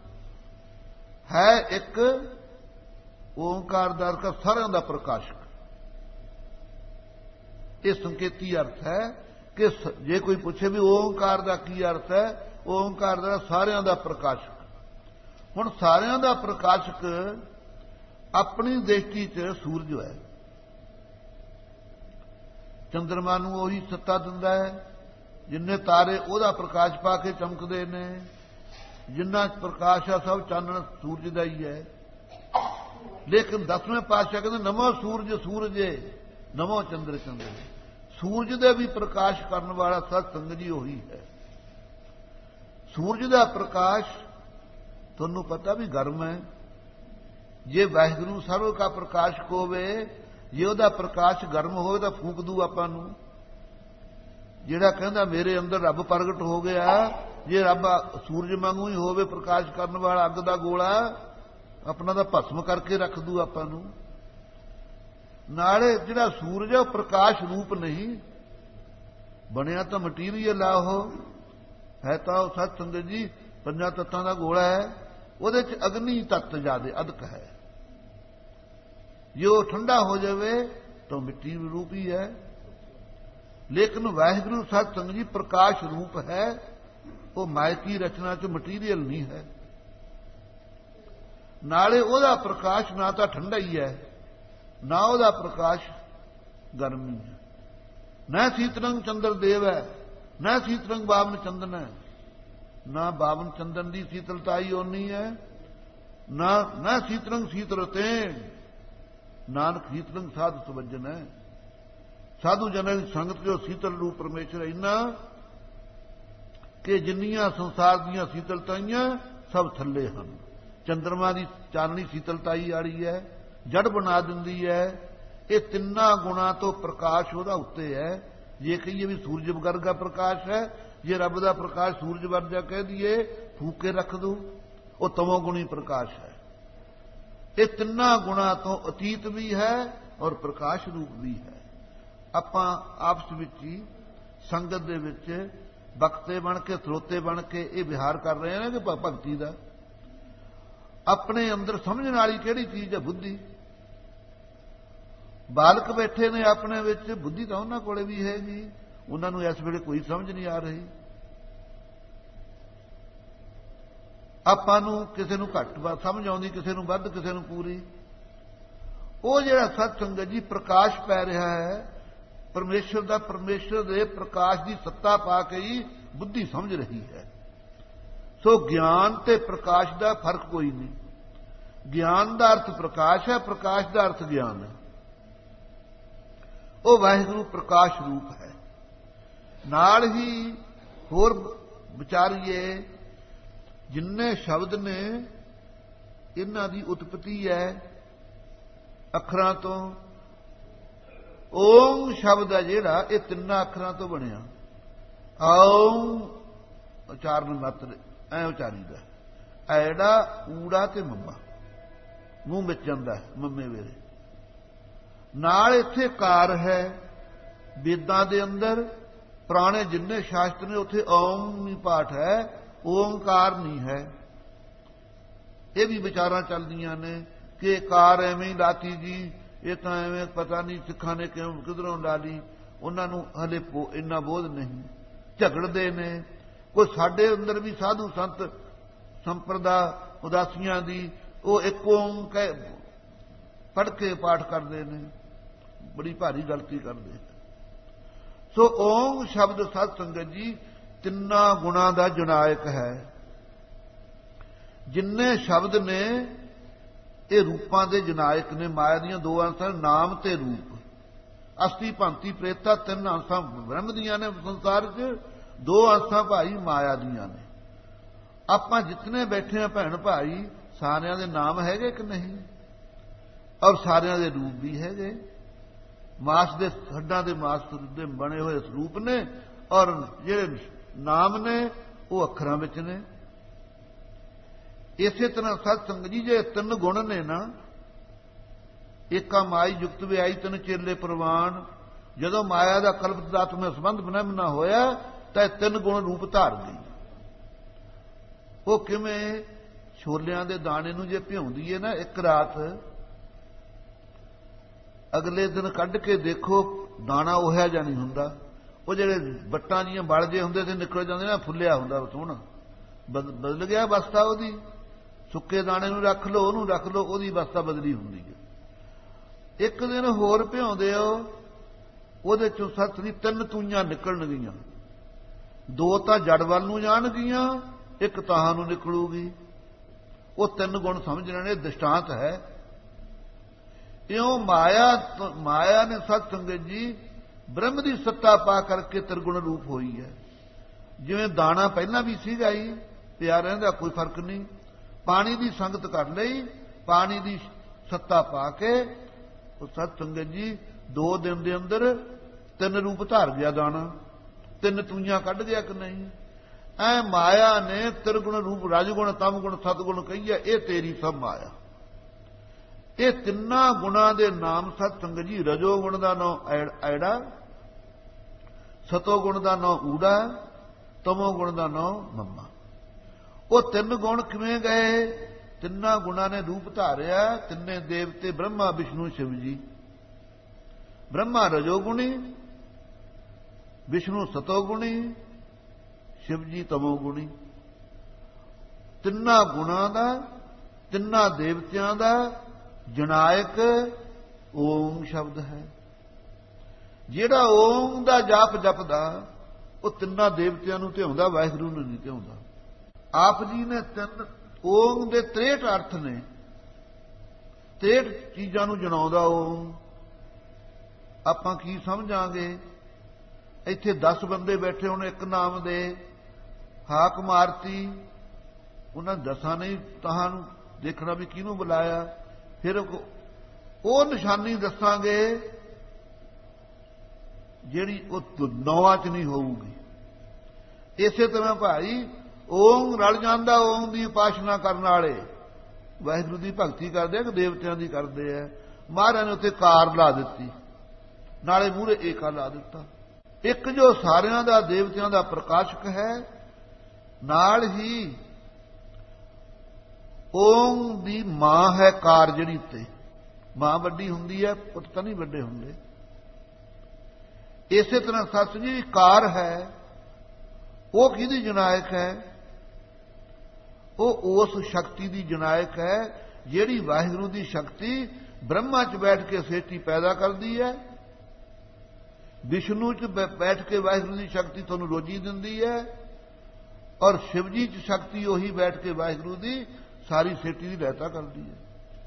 ਹੈ ਇੱਕ। ਓੰਕਾਰ ਦਾ ਅਰਥ ਸਾਰਿਆਂ ਦਾ ਪ੍ਰਕਾਸ਼ਕ। ਇਹ ਸੰਕੇਤੀ ਅਰਥ ਹੈ ਕਿ ਜੇ ਕੋਈ ਪੁੱਛੇ ਵੀ ਓੰਕਾਰ ਦਾ ਕੀ ਅਰਥ ਹੈ, ਓੰਕਾਰ ਦਾ ਸਾਰਿਆਂ ਦਾ ਪ੍ਰਕਾਸ਼ਕ। ਹੁਣ ਸਾਰਿਆਂ ਦਾ ਪ੍ਰਕਾਸ਼ਕ ਆਪਣੀ ਦ੍ਰਿਸ਼ਟੀ 'ਚ ਸੂਰਜ ਹੈ। ਚੰਦਰਮਾ ਨੂੰ ਉਹੀ ਸੱਤਾ ਦਿੰਦਾ ਹੈ, ਜਿੰਨੇ ਤਾਰੇ ਉਹਦਾ ਪ੍ਰਕਾਸ਼ ਪਾ ਕੇ ਚਮਕਦੇ ਨੇ। ਜਿੰਨਾ ਪ੍ਰਕਾਸ਼ ਆ ਸਭ ਚਾਨਣ ਸੂਰਜ ਦਾ ਹੀ ਹੈ। ਲੇਕਿਨ ਦਸਵੇਂ ਪਾਤਸ਼ਾਹ ਕਹਿੰਦੇ ਨਮੋ ਸੂਰਜ ਸੂਰਜੇ, ਨਮੋ ਚੰਦਰ ਚੰਦਰ। ਸੂਰਜ ਦੇ ਵੀ ਪ੍ਰਕਾਸ਼ ਕਰਨ ਵਾਲਾ ਸਤ ਸੰਗਤ ਜੀ ਉਹੀ ਹੈ। ਸੂਰਜ ਦਾ ਪ੍ਰਕਾਸ਼ ਤੁਹਾਨੂੰ ਪਤਾ ਵੀ ਗਰਮ ਹੈ। ਜੇ ਵਾਹਿਗੁਰੂ ਸਰਵ ਕਾ ਪ੍ਰਕਾਸ਼ਕ ਹੋਵੇ, ਜੇ ਉਹਦਾ ਪ੍ਰਕਾਸ਼ ਗਰਮ ਹੋਵੇ ਤਾਂ ਫੂਕ ਦੂ ਆਪਾਂ ਨੂੰ। ਜਿਹੜਾ ਕਹਿੰਦਾ ਮੇਰੇ ਅੰਦਰ ਰੱਬ ਪ੍ਰਗਟ ਹੋ ਗਿਆ, ਜੇ ਰੱਬ ਸੂਰਜ ਵਾਂਗੂ ਹੀ ਹੋਵੇ ਪ੍ਰਕਾਸ਼ ਕਰਨ ਵਾਲਾ, ਅੱਗ ਦਾ ਗੋਲਾ, ਆਪਣਾ ਤਾਂ ਭਸਮ ਕਰਕੇ ਰੱਖ ਦੂ ਆਪਾਂ ਨੂੰ। ਨਾਲੇ ਜਿਹੜਾ ਸੂਰਜ ਹੈ ਉਹ ਪ੍ਰਕਾਸ਼ ਰੂਪ ਨਹੀਂ ਬਣਿਆ, ਤਾਂ ਮਟੀਰੀਅਲ ਆ, ਉਹ ਹੈ ਤਾਂ ਉਹ ਸਤ ਸੰਗਤ ਜੀ ਪੰਜਾਂ ਤੱਤਾਂ ਦਾ ਗੋਲਾ ਹੈ, ਉਹਦੇ ਚ ਅਗਨੀ ਤੱਤ ਜ਼ਿਆਦੇ ਅਧਿਕ ਹੈ। ਜੇ ਉਹ ਠੰਡਾ ਹੋ ਜਾਵੇ ਤਾਂ ਮਿੱਟੀ ਰੂਪ ਹੀ ਹੈ, ਲੇਕਿਨ ਵਾਹਿਗੁਰੂ ਸਤ ਸੰਗਤ ਜੀ ਪ੍ਰਕਾਸ਼ ਰੂਪ ਹੈ, ਉਹ ਮਾਇਕੀ ਰਚਨਾ ਚ ਮਟੀਰੀਅਲ ਨਹੀਂ ਹੈ। ਨਾਲੇ ਉਹਦਾ ਪ੍ਰਕਾਸ਼ ਨਾ ਤਾਂ ਠੰਡਾ ਹੀ ਹੈ, ਨਾ ਉਹਦਾ ਪ੍ਰਕਾਸ਼ ਗਰਮੀ ਹੈ। ਨਾ ਸੀਤਰੰਗ ਚੰਦਰ ਦੇਵ ਹੈ, ਨਾ ਸੀਤਰੰਗ ਬਾਵਨ ਚੰਦਨ ਹੈ। ਨਾ ਬਾਵਨ ਚੰਦਨ ਦੀ ਸੀਤਲਤਾਈ ਓਨੀ ਹੈ, ਨਾ ਨਾ ਸੀਤਰੰਗ ਸੀਤਲਤੇ, ਨਾਨਕ ਸੀਤਰੰਗ ਸਾਧ ਸੁਵਜਨ ਹੈ। ਸਾਧੂ ਜਨਾਂ ਦੀ ਸੰਗਤ ਜੋ ਸੀਤਲ ਰੂਪ ਪਰਮੇਸ਼ਰ ਇੰਨਾ ਕਿ ਜਿੰਨੀਆਂ ਸੰਸਾਰ ਦੀਆਂ ਸੀਤਲਤਾਈਆਂ ਸਭ ਥੱਲੇ ਹਨ। ਚੰਦਰਮਾ ਦੀ ਚਾਨਣੀ ਸੀਤਲਤਾਈ ਵਾਲੀ ਹੈ, ਜੜ ਬਣਾ ਦਿੰਦੀ ਹੈ। ਇਹ ਤਿੰਨਾਂ ਗੁਣਾਂ ਤੋਂ ਪ੍ਰਕਾਸ਼ ਉਹਦਾ ਉੱਤੇ ਹੈ। ਜੇ ਕਹੀਏ ਵੀ ਸੂਰਜ ਵਰਗਾ ਪ੍ਰਕਾਸ਼ ਹੈ, ਜੇ ਰੱਬ ਦਾ ਪ੍ਰਕਾਸ਼ ਸੂਰਜ ਵਰਗਾ ਕਹਿ ਦਈਏ, ਫੂਕੇ ਰੱਖ ਦੂ, ਉਹ ਤਮੋ ਗੁਣੀ ਪ੍ਰਕਾਸ਼ ਹੈ। ਇਹ ਤਿੰਨਾਂ ਗੁਣਾਂ ਤੋਂ ਅਤੀਤ ਵੀ ਹੈ ਔਰ ਪ੍ਰਕਾਸ਼ ਰੂਪ ਵੀ ਹੈ। ਆਪਾਂ ਆਪਸ ਵਿੱਚ ਹੀ ਸੰਗਤ ਦੇ ਵਿੱਚ ਬਖਤੇ ਬਣ ਕੇ, ਸਰੋਤੇ ਬਣ ਕੇ ਇਹ ਵਿਹਾਰ ਕਰ ਰਹੇ ਹਾਂ ਕਿ ਭਗਤੀ ਦਾ। ਆਪਣੇ ਅੰਦਰ ਸਮਝਣ ਵਾਲੀ ਕਿਹੜੀ ਚੀਜ਼ ਹੈ? ਬੁੱਧੀ। ਬਾਲਕ ਬੈਠੇ ਨੇ ਆਪਣੇ ਵਿੱਚ, ਬੁੱਧੀ ਤਾਂ ਉਹਨਾਂ ਕੋਲੇ ਵੀ ਹੈਗੀ, ਉਹਨਾਂ ਨੂੰ ਇਸ ਵੇਲੇ ਕੋਈ ਸਮਝ ਨਹੀਂ ਆ ਰਹੀ। ਆਪਾਂ ਨੂੰ ਕਿਸੇ ਨੂੰ ਘੱਟ ਸਮਝ ਆਉਂਦੀ, ਕਿਸੇ ਨੂੰ ਵੱਧ, ਕਿਸੇ ਨੂੰ ਪੂਰੀ। ਉਹ ਜਿਹੜਾ ਸਤ ਸੰਗਤ ਜੀ ਪ੍ਰਕਾਸ਼ ਪੈ ਰਿਹਾ ਹੈ ਪਰਮੇਸ਼ਰ ਦਾ, ਪਰਮੇਸ਼ਰ ਦੇ ਪ੍ਰਕਾਸ਼ ਦੀ ਸੱਤਾ ਪਾ ਕੇ ਹੀ ਬੁੱਧੀ ਸਮਝ ਰਹੀ ਹੈ। ਸੋ ਗਿਆਨ ਤੇ ਪ੍ਰਕਾਸ਼ ਦਾ ਫਰਕ ਕੋਈ ਨਹੀਂ। ਗਿਆਨ ਦਾ ਅਰਥ ਪ੍ਰਕਾਸ਼ ਹੈ, ਪ੍ਰਕਾਸ਼ ਦਾ ਅਰਥ ਗਿਆਨ ਹੈ। ਉਹ ਵਾਹਿਗੁਰੂ ਪ੍ਰਕਾਸ਼ ਰੂਪ ਹੈ। ਨਾਲ ਹੀ ਹੋਰ ਵਿਚਾਰੀਏ, ਜਿੰਨੇ ਸ਼ਬਦ ਨੇ ਇਹਨਾਂ ਦੀ ਉਤਪਤੀ ਹੈ ਅੱਖਰਾਂ ਤੋਂ। ਓਮ ਸ਼ਬਦ ਹੈ ਜਿਹੜਾ, ਇਹ ਤਿੰਨਾਂ ਅੱਖਰਾਂ ਤੋਂ ਬਣਿਆ। ਓਮ ਉਚਾਰਨ ਮਾਤਰ ਐ ਉਚਾਰੀਦਾ, ਐੜਾ, ਊੜਾ ਤੇ ਮੰਮਾ ਮੂੰਹ ਵਿੱਚ ਜਾਂਦਾ ਮੰਮੇ ਵੇਲੇ। ਨਾਲ ਇੱਥੇ ਕਾਰ ਹੈ। ਵੇਦਾਂ ਦੇ ਅੰਦਰ ਪੁਰਾਣੇ ਜਿੰਨੇ ਸ਼ਾਸਤਰ ਨੇ ਉੱਥੇ ਓਮ ਹੀ ਪਾਠ ਹੈ, ਓਮਕਾਰ ਨਹੀਂ ਹੈ। ਇਹ ਵੀ ਵਿਚਾਰਾਂ ਚੱਲਦੀਆਂ ਨੇ ਕਿ ਕਾਰ ਐਵੇਂ ਹੀ ਲਾਤੀ ਜੀ, ਇਹ ਤਾਂ ਐਵੇਂ ਪਤਾ ਨਹੀਂ ਸਿੱਖਾਂ ਨੇ ਕਿਉਂ ਕਿਧਰੋਂ ਲਾ ਲਈ। ਉਹਨਾਂ ਨੂੰ ਹਲੇ ਇੰਨਾ ਬੋਧ ਨਹੀਂ, ਝਗੜਦੇ ਨੇ। ਕੋਈ ਸਾਡੇ ਅੰਦਰ ਵੀ ਸਾਧੂ ਸੰਤ ਸੰਪਰਦਾ ਉਦਾਸੀਆਂ ਦੀ ਉਹ ਇੱਕ ਓਮ ਕਹਿ ਪੜ੍ਹ ਕੇ ਪਾਠ ਕਰਦੇ ਨੇ, ਬੜੀ ਭਾਰੀ ਗਲਤੀ ਕਰਦੇ। ਸੋ ਓਮ ਸ਼ਬਦ ਸਤ ਸੰਗਤ ਜੀ ਤਿੰਨਾਂ ਗੁਣਾਂ ਦਾ ਜੁਨਾਇਕ ਹੈ। ਜਿੰਨੇ ਸ਼ਬਦ ਨੇ ਇਹ ਰੂਪਾਂ ਦੇ ਜਨਾਇਕ ਨੇ। ਮਾਇਆ ਦੀਆਂ ਦੋ ਅੰਸ਼ਾਂ, ਨਾਮ ਤੇ ਰੂਪ। ਅਸਤੀ ਭਾਂਤੀ ਪ੍ਰੇਤਾ ਤਿੰਨ ਅੰਸ਼ਾਂ ਬ੍ਰਹਮ ਦੀਆਂ ਨੇ ਸੰਸਾਰ 'ਚ, ਦੋ ਅੰਸ਼ਾਂ ਭਾਈ ਮਾਇਆ ਦੀਆਂ ਨੇ। ਆਪਾਂ ਜਿਤਨੇ ਬੈਠੇ ਆ ਭੈਣ ਭਾਈ, ਸਾਰਿਆਂ ਦੇ ਨਾਮ ਹੈਗੇ ਕਿ ਨਹੀਂ? ਔਰ ਸਾਰਿਆਂ ਦੇ ਰੂਪ ਵੀ ਹੈਗੇ। ਮਾਸ ਦੇ ਹੱਡਾਂ ਦੇ ਮਾਸ ਦੇ ਬਣੇ ਹੋਏ ਸਰੂਪ ਨੇ, ਔਰ ਜਿਹੜੇ ਨਾਮ ਨੇ ਉਹ ਅੱਖਰਾਂ ਵਿੱਚ ਨੇ। ਇਸੇ ਤਰ੍ਹਾਂ ਸਤ ਸੰਗਤ ਜੀ ਜੇ ਤਿੰਨ ਗੁਣ ਨੇ ਨਾ, ਏਕਾ ਮਾਈ ਯੁਕਤ ਵਿਆਈ ਤਿੰਨ ਚੇਲੇ ਪ੍ਰਵਾਨ, ਜਦੋਂ ਮਾਇਆ ਦਾ ਕਲਪ ਦਾਤਮੇ ਸੰਬੰਧ ਬ੍ਰਹਮ ਨਾ ਹੋਇਆ ਤਾਂ ਤਿੰਨ ਗੁਣ ਰੂਪ ਧਾਰ ਗਈ। ਉਹ ਕਿਵੇਂ? ਛੋਲਿਆਂ ਦੇ ਦਾਣੇ ਨੂੰ ਜੇ ਭਿਉਂਦੀ ਹੈ ਨਾ ਇੱਕ ਰਾਤ, ਅਗਲੇ ਦਿਨ ਕੱਢ ਕੇ ਦੇਖੋ ਦਾਣਾ ਉਹਿਆ ਜਾਂ ਨਹੀਂ ਹੁੰਦਾ। ਉਹ ਜਿਹੜੇ ਬੱਟਾਂ ਜੀਆਂ ਬਲਦੇ ਹੁੰਦੇ ਤੇ ਨਿਕਲ ਜਾਂਦੇ ਨਾ, ਫੁੱਲਿਆ ਹੁੰਦਾ ਸੋਹਣਾ, ਬਦਲ ਗਿਆ ਅਵਸਥਾ ਉਹਦੀ। ਸੁੱਕੇ ਦਾਣੇ ਨੂੰ ਰੱਖ ਲਓ, ਉਹਨੂੰ ਰੱਖ ਲਓ, ਉਹਦੀ ਅਵਸਥਾ ਬਦਲੀ ਹੁੰਦੀ ਹੈ। ਇੱਕ ਦਿਨ ਹੋਰ ਭਿਉਂਦੇ ਹੋ, ਉਹਦੇ ਚੋਂ ਸੱਤ ਦੀ ਤਿੰਨ ਤੂਈਆਂ ਨਿਕਲਣ ਗਈਆਂ। ਦੋ ਤਾਂ ਜੜ ਵੱਲ ਨੂੰ ਜਾਣਗੀਆਂ, ਇੱਕ ਤਾਹਾਂ ਨੂੰ ਨਿਕਲੂਗੀ। ਉਹ ਤਿੰਨ ਗੁਣ ਸਮਝ ਲੈਣੇ, ਦ੍ਰਿਸ਼ਟਾਂਤ ਹੈ। ਇਉਂ ਮਾਇਆ ਮਾਇਆ ਨੇ ਸਤ ਸੰਗਤ ਜੀ ਬ੍ਰਹਮ ਦੀ ਸੱਤਾ ਪਾ ਕਰਕੇ ਤਿਰਗੁਣ ਰੂਪ ਹੋਈ ਹੈ। ਜਿਵੇਂ ਦਾਣਾ ਪਹਿਲਾਂ ਵੀ ਸੀਗਾ ਹੀ, ਪਿਆ ਰਹਿੰਦਾ, ਕੋਈ ਫਰਕ ਨਹੀਂ। ਪਾਣੀ ਦੀ ਸੰਗਤ ਕਰ ਲਈ, ਪਾਣੀ ਦੀ ਸੱਤਾ ਪਾ ਕੇ ਉਹ ਸਤ ਸੰਗਤ ਜੀ ਦੋ ਦਿਨ ਦੇ ਅੰਦਰ ਤਿੰਨ ਰੂਪ ਧਾਰ ਗਿਆ ਦਾਣਾ। ਤਿੰਨ ਤੂਈਆਂ ਕੱਢ ਗਿਆ ਕਿ ਨਹੀਂ? ਐ ਮਾਇਆ ਨੇ ਤਿਰਗੁਣ ਰੂਪ ਰਜਗੁਣ ਤਮਗੁਣ ਸਤਗੁਣ ਕਹੀਏ, ਇਹ ਤੇਰੀ ਸਭ ਮਾਇਆ। ਇਹ ਤਿੰਨਾਂ ਗੁਣਾਂ ਦੇ ਨਾਮ ਸਤ ਸੰਗਤ ਜੀ, ਰਜੋ ਗੁਣ ਦਾ ਨਾਮ ਐੜਾ, ਸਤੋ ਗੁਣ ਦਾ ਨਾਮ ਊੜਾ, ਤਮੋ ਗੁਣ ਦਾ ਨਾਮ ਮੰਮਾ। ਉਹ ਤਿੰਨ ਗੁਣ ਕਿਵੇਂ ਗਏ? ਤਿੰਨਾਂ ਗੁਣਾਂ ਨੇ ਰੂਪ ਧਾਰਿਆ ਤਿੰਨੇ ਦੇਵਤੇ ਬ੍ਰਹਮਾ ਵਿਸ਼ਨੂੰ ਸ਼ਿਵ ਜੀ। ਬ੍ਰਹਮਾ ਰਜੋਗੁਣੀ, ਵਿਸ਼ਨੂੰ ਸਤੋਗੁਣੀ, ਸ਼ਿਵ ਜੀ ਤਮੋਗੁਣੀ। ਤਿੰਨਾਂ ਗੁਣਾਂ ਦਾ, ਤਿੰਨਾਂ ਦੇਵਤਿਆਂ ਦਾ ਜਨਾਇਕ ਓਮ ਸ਼ਬਦ ਹੈ। ਜਿਹੜਾ ਓਮ ਦਾ ਜਾਪ ਜਪਦਾ ਉਹ ਤਿੰਨਾਂ ਦੇਵਤਿਆਂ ਨੂੰ ਧਿਆਉਂਦਾ, ਵਾਹਿਗੁਰੂ ਨੂੰ ਨਹੀਂ ਧਿਆਉਂਦਾ। ਆਪ ਜੀ ਨੇ ਤਿੰਨ ਓਮ ਦੇ ਤ੍ਰੇਹਠ ਅਰਥ ਨੇ, ਤ੍ਰੇਹਠ ਚੀਜ਼ਾਂ ਨੂੰ ਜਣਾਉਂਦਾ ਓਮ। ਆਪਾਂ ਕੀ ਸਮਝਾਂਗੇ? ਇੱਥੇ ਦਸ ਬੰਦੇ ਬੈਠੇ ਹੋਣ ਇੱਕ ਨਾਮ ਦੇ, ਹਾਕ ਮਾਰਤੀ, ਉਹਨਾਂ ਦਸਾਂ ਨੇ ਤਹਾਂ ਨੂੰ ਦੇਖਣਾ ਵੀ ਕਿਹਨੂੰ ਬੁਲਾਇਆ। ਫਿਰ ਉਹ ਨਿਸ਼ਾਨੀ ਦੱਸਾਂਗੇ ਜਿਹੜੀ ਉਹ ਨੌਵਾਂ ਚ ਨਹੀਂ ਹੋਊਗੀ। ਇਸੇ ਤਰ੍ਹਾਂ ਭਾਈ ਓਮ ਰਲ ਜਾਂਦਾ, ਓਮ ਦੀ ਉਪਾਸਨਾ ਕਰਨ ਵਾਲੇ ਵਾਹਿਗੁਰੂ ਦੀ ਭਗਤੀ ਕਰਦੇ ਆ ਕਿ ਦੇਵਤਿਆਂ ਦੀ ਕਰਦੇ ਆ। ਮਹਾਰਾਜ ਨੇ ਉੱਥੇ ਕਾਰ ਲਾ ਦਿੱਤੀ, ਨਾਲੇ ਮੂਹਰੇ ਏਕਾ ਲਾ ਦਿੱਤਾ। ਇੱਕ ਜੋ ਸਾਰਿਆਂ ਦਾ ਦੇਵਤਿਆਂ ਦਾ ਪ੍ਰਕਾਸ਼ਕ ਹੈ, ਨਾਲ ਹੀ ਓਮ ਦੀ ਮਾਂ ਹੈ ਕਾਰ, ਜਿਹੜੀ ਉੱਤੇ ਮਾਂ ਵੱਡੀ ਹੁੰਦੀ ਹੈ, ਪੁੱਤ ਤਾਂ ਨਹੀਂ ਵੱਡੇ ਹੁੰਦੇ। ਇਸੇ ਤਰ੍ਹਾਂ ਸੱਸ ਜੀ ਕਾਰ ਹੈ, ਉਹ ਕਿਹਦੀ ਜਨਾਇਕ ਹੈ? ਉਹ ਉਸ ਸ਼ਕਤੀ ਦੀ ਜਨਾਇਕ ਹੈ ਜਿਹੜੀ ਵਾਹਿਗੁਰੂ ਦੀ ਸ਼ਕਤੀ ਬ੍ਰਹਮਾ 'ਚ ਬੈਠ ਕੇ ਸੇਤੀ ਪੈਦਾ ਕਰਦੀ ਹੈ, ਵਿਸ਼ਨੂੰ 'ਚ ਬੈਠ ਕੇ ਵਾਹਿਗੁਰੂ ਦੀ ਸ਼ਕਤੀ ਤੁਹਾਨੂੰ ਰੋਜੀ ਦਿੰਦੀ ਹੈ, ਔਰ ਸ਼ਿਵ ਜੀ 'ਚ ਸ਼ਕਤੀ ਉਹੀ ਬੈਠ ਕੇ ਵਾਹਿਗੁਰੂ ਦੀ ਸਾਰੀ ਸੇਤੀ ਦੀ ਲਹਿਤਾ ਕਰਦੀ ਹੈ।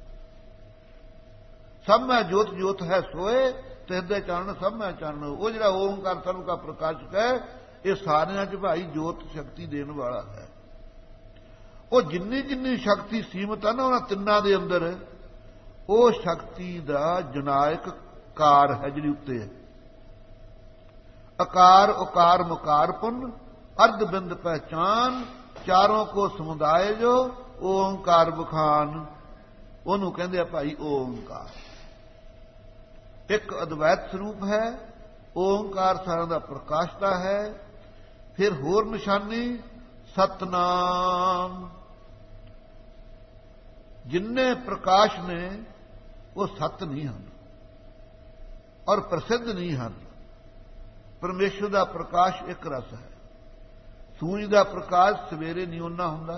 ਸਭ ਮੈਂ ਜੋਤ ਜੋਤ ਹੈ ਸੋਏ ਤੇ ਹਿਰਦੇ ਚਾਨਣ ਸਭ ਮੈਂ ਚਾਨਣ। ਉਹ ਜਿਹੜਾ ਓਮਕਾਰ ਸਰਬ ਦਾ ਪ੍ਰਕਾਸ਼ਕ ਹੈ, ਇਹ ਸਾਰਿਆਂ 'ਚ ਭਾਈ ਜੋਤ ਸ਼ਕਤੀ ਦੇਣ ਵਾਲਾ ਹੈ। ਉਹ ਜਿੰਨੀ ਜਿੰਨੀ ਸ਼ਕਤੀ ਸੀਮਤ ਹੈ ਨਾ ਉਹਨਾਂ ਤਿੰਨਾਂ ਦੇ ਅੰਦਰ, ਉਹ ਸ਼ਕਤੀ ਦਾ ਜਨਾਇਕ ਕਾਰ ਹੈ ਜਿਹੜੀ ਉੱਤੇ ਹੈ। ਅਕਾਰ ਉਕਾਰ ਮੁਕਾਰ ਪੁੰਨ ਅਰਧ ਬਿੰਦ ਪਹਿਚਾਨ, ਚਾਰੋਂ ਕੋ ਸਮੁਦਾਇ ਜੋ ਓਮਕਾਰ ਬਖਾਨ। ਉਹਨੂੰ ਕਹਿੰਦੇ ਆ ਭਾਈ ਓਮਕਾਰ। ਇੱਕ ਅਦਵੈਤ ਸਰੂਪ ਹੈ ਓਮਕਾਰ, ਸਾਰਿਆਂ ਦਾ ਪ੍ਰਕਾਸ਼ਤਾ ਹੈ। ਫਿਰ ਹੋਰ ਨਿਸ਼ਾਨੀ ਸਤਨਾਮ। ਜਿੰਨੇ ਪ੍ਰਕਾਸ਼ ਨੇ ਉਹ ਸਤ ਨਹੀਂ ਹਨ ਔਰ ਪ੍ਰਸਿੱਧ ਨਹੀਂ ਹਨ। ਪਰਮੇਸ਼ਰ ਦਾ ਪ੍ਰਕਾਸ਼ ਇੱਕ ਰਸ ਹੈ। ਸੂਰਜ ਦਾ ਪ੍ਰਕਾਸ਼ ਸਵੇਰੇ ਨਹੀਂ ਓਨਾ ਹੁੰਦਾ,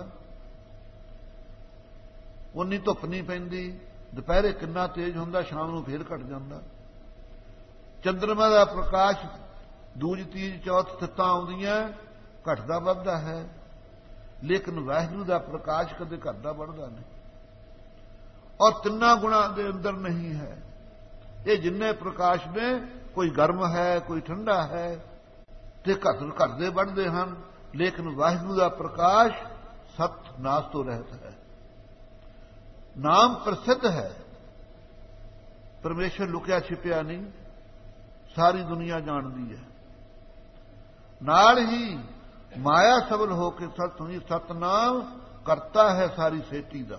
ਉਨੀ ਧੁੱਪ ਨਹੀਂ ਪੈਂਦੀ। ਦੁਪਹਿਰੇ ਕਿੰਨਾ ਤੇਜ਼ ਹੁੰਦਾ, ਸ਼ਾਮ ਨੂੰ ਫੇਰ ਘਟ ਜਾਂਦਾ। ਚੰਦਰਮਾ ਦਾ ਪ੍ਰਕਾਸ਼ ਦੂਜ ਤੀਜ ਚੌਥ ਸਿੱਤਾਂ ਆਉਂਦੀਆਂ, ਘਟਦਾ ਵੱਧਦਾ ਹੈ। ਲੇਕਿਨ ਵਾਹਿਗੁਰੂ ਦਾ ਪ੍ਰਕਾਸ਼ ਕਦੇ ਘਟਦਾ ਵੱਧਦਾ ਨਹੀਂ, ਔਰ ਤਿੰਨਾਂ ਗੁਣਾਂ ਦੇ ਅੰਦਰ ਨਹੀਂ ਹੈ। ਇਹ ਜਿੰਨੇ ਪ੍ਰਕਾਸ਼ ਨੇ, ਕੋਈ ਗਰਮ ਹੈ, ਕੋਈ ਠੰਡਾ ਹੈ, ਤੇ ਘਟ ਘਟਦੇ ਵੱਧਦੇ ਹਨ। ਲੇਕਿਨ ਵਾਹਿਗੁਰੂ ਦਾ ਪ੍ਰਕਾਸ਼ ਸਤ ਨਾਸ ਤੋਂ ਰਹਿਤ ਹੈ। ਨਾਮ ਪ੍ਰਸਿੱਧ ਹੈ, ਪਰਮੇਸ਼ਰ ਲੁਕਿਆ ਛਿਪਿਆ ਨਹੀਂ, ਸਾਰੀ ਦੁਨੀਆ ਜਾਣਦੀ ਹੈ। ਨਾਲ ਹੀ ਮਾਇਆ ਸਬਲ ਹੋ ਕੇ ਸਤ ਹੋਈ, ਸਤਨਾਮ ਕਰਤਾ ਹੈ ਸਾਰੀ ਸੇਤੀ ਦਾ।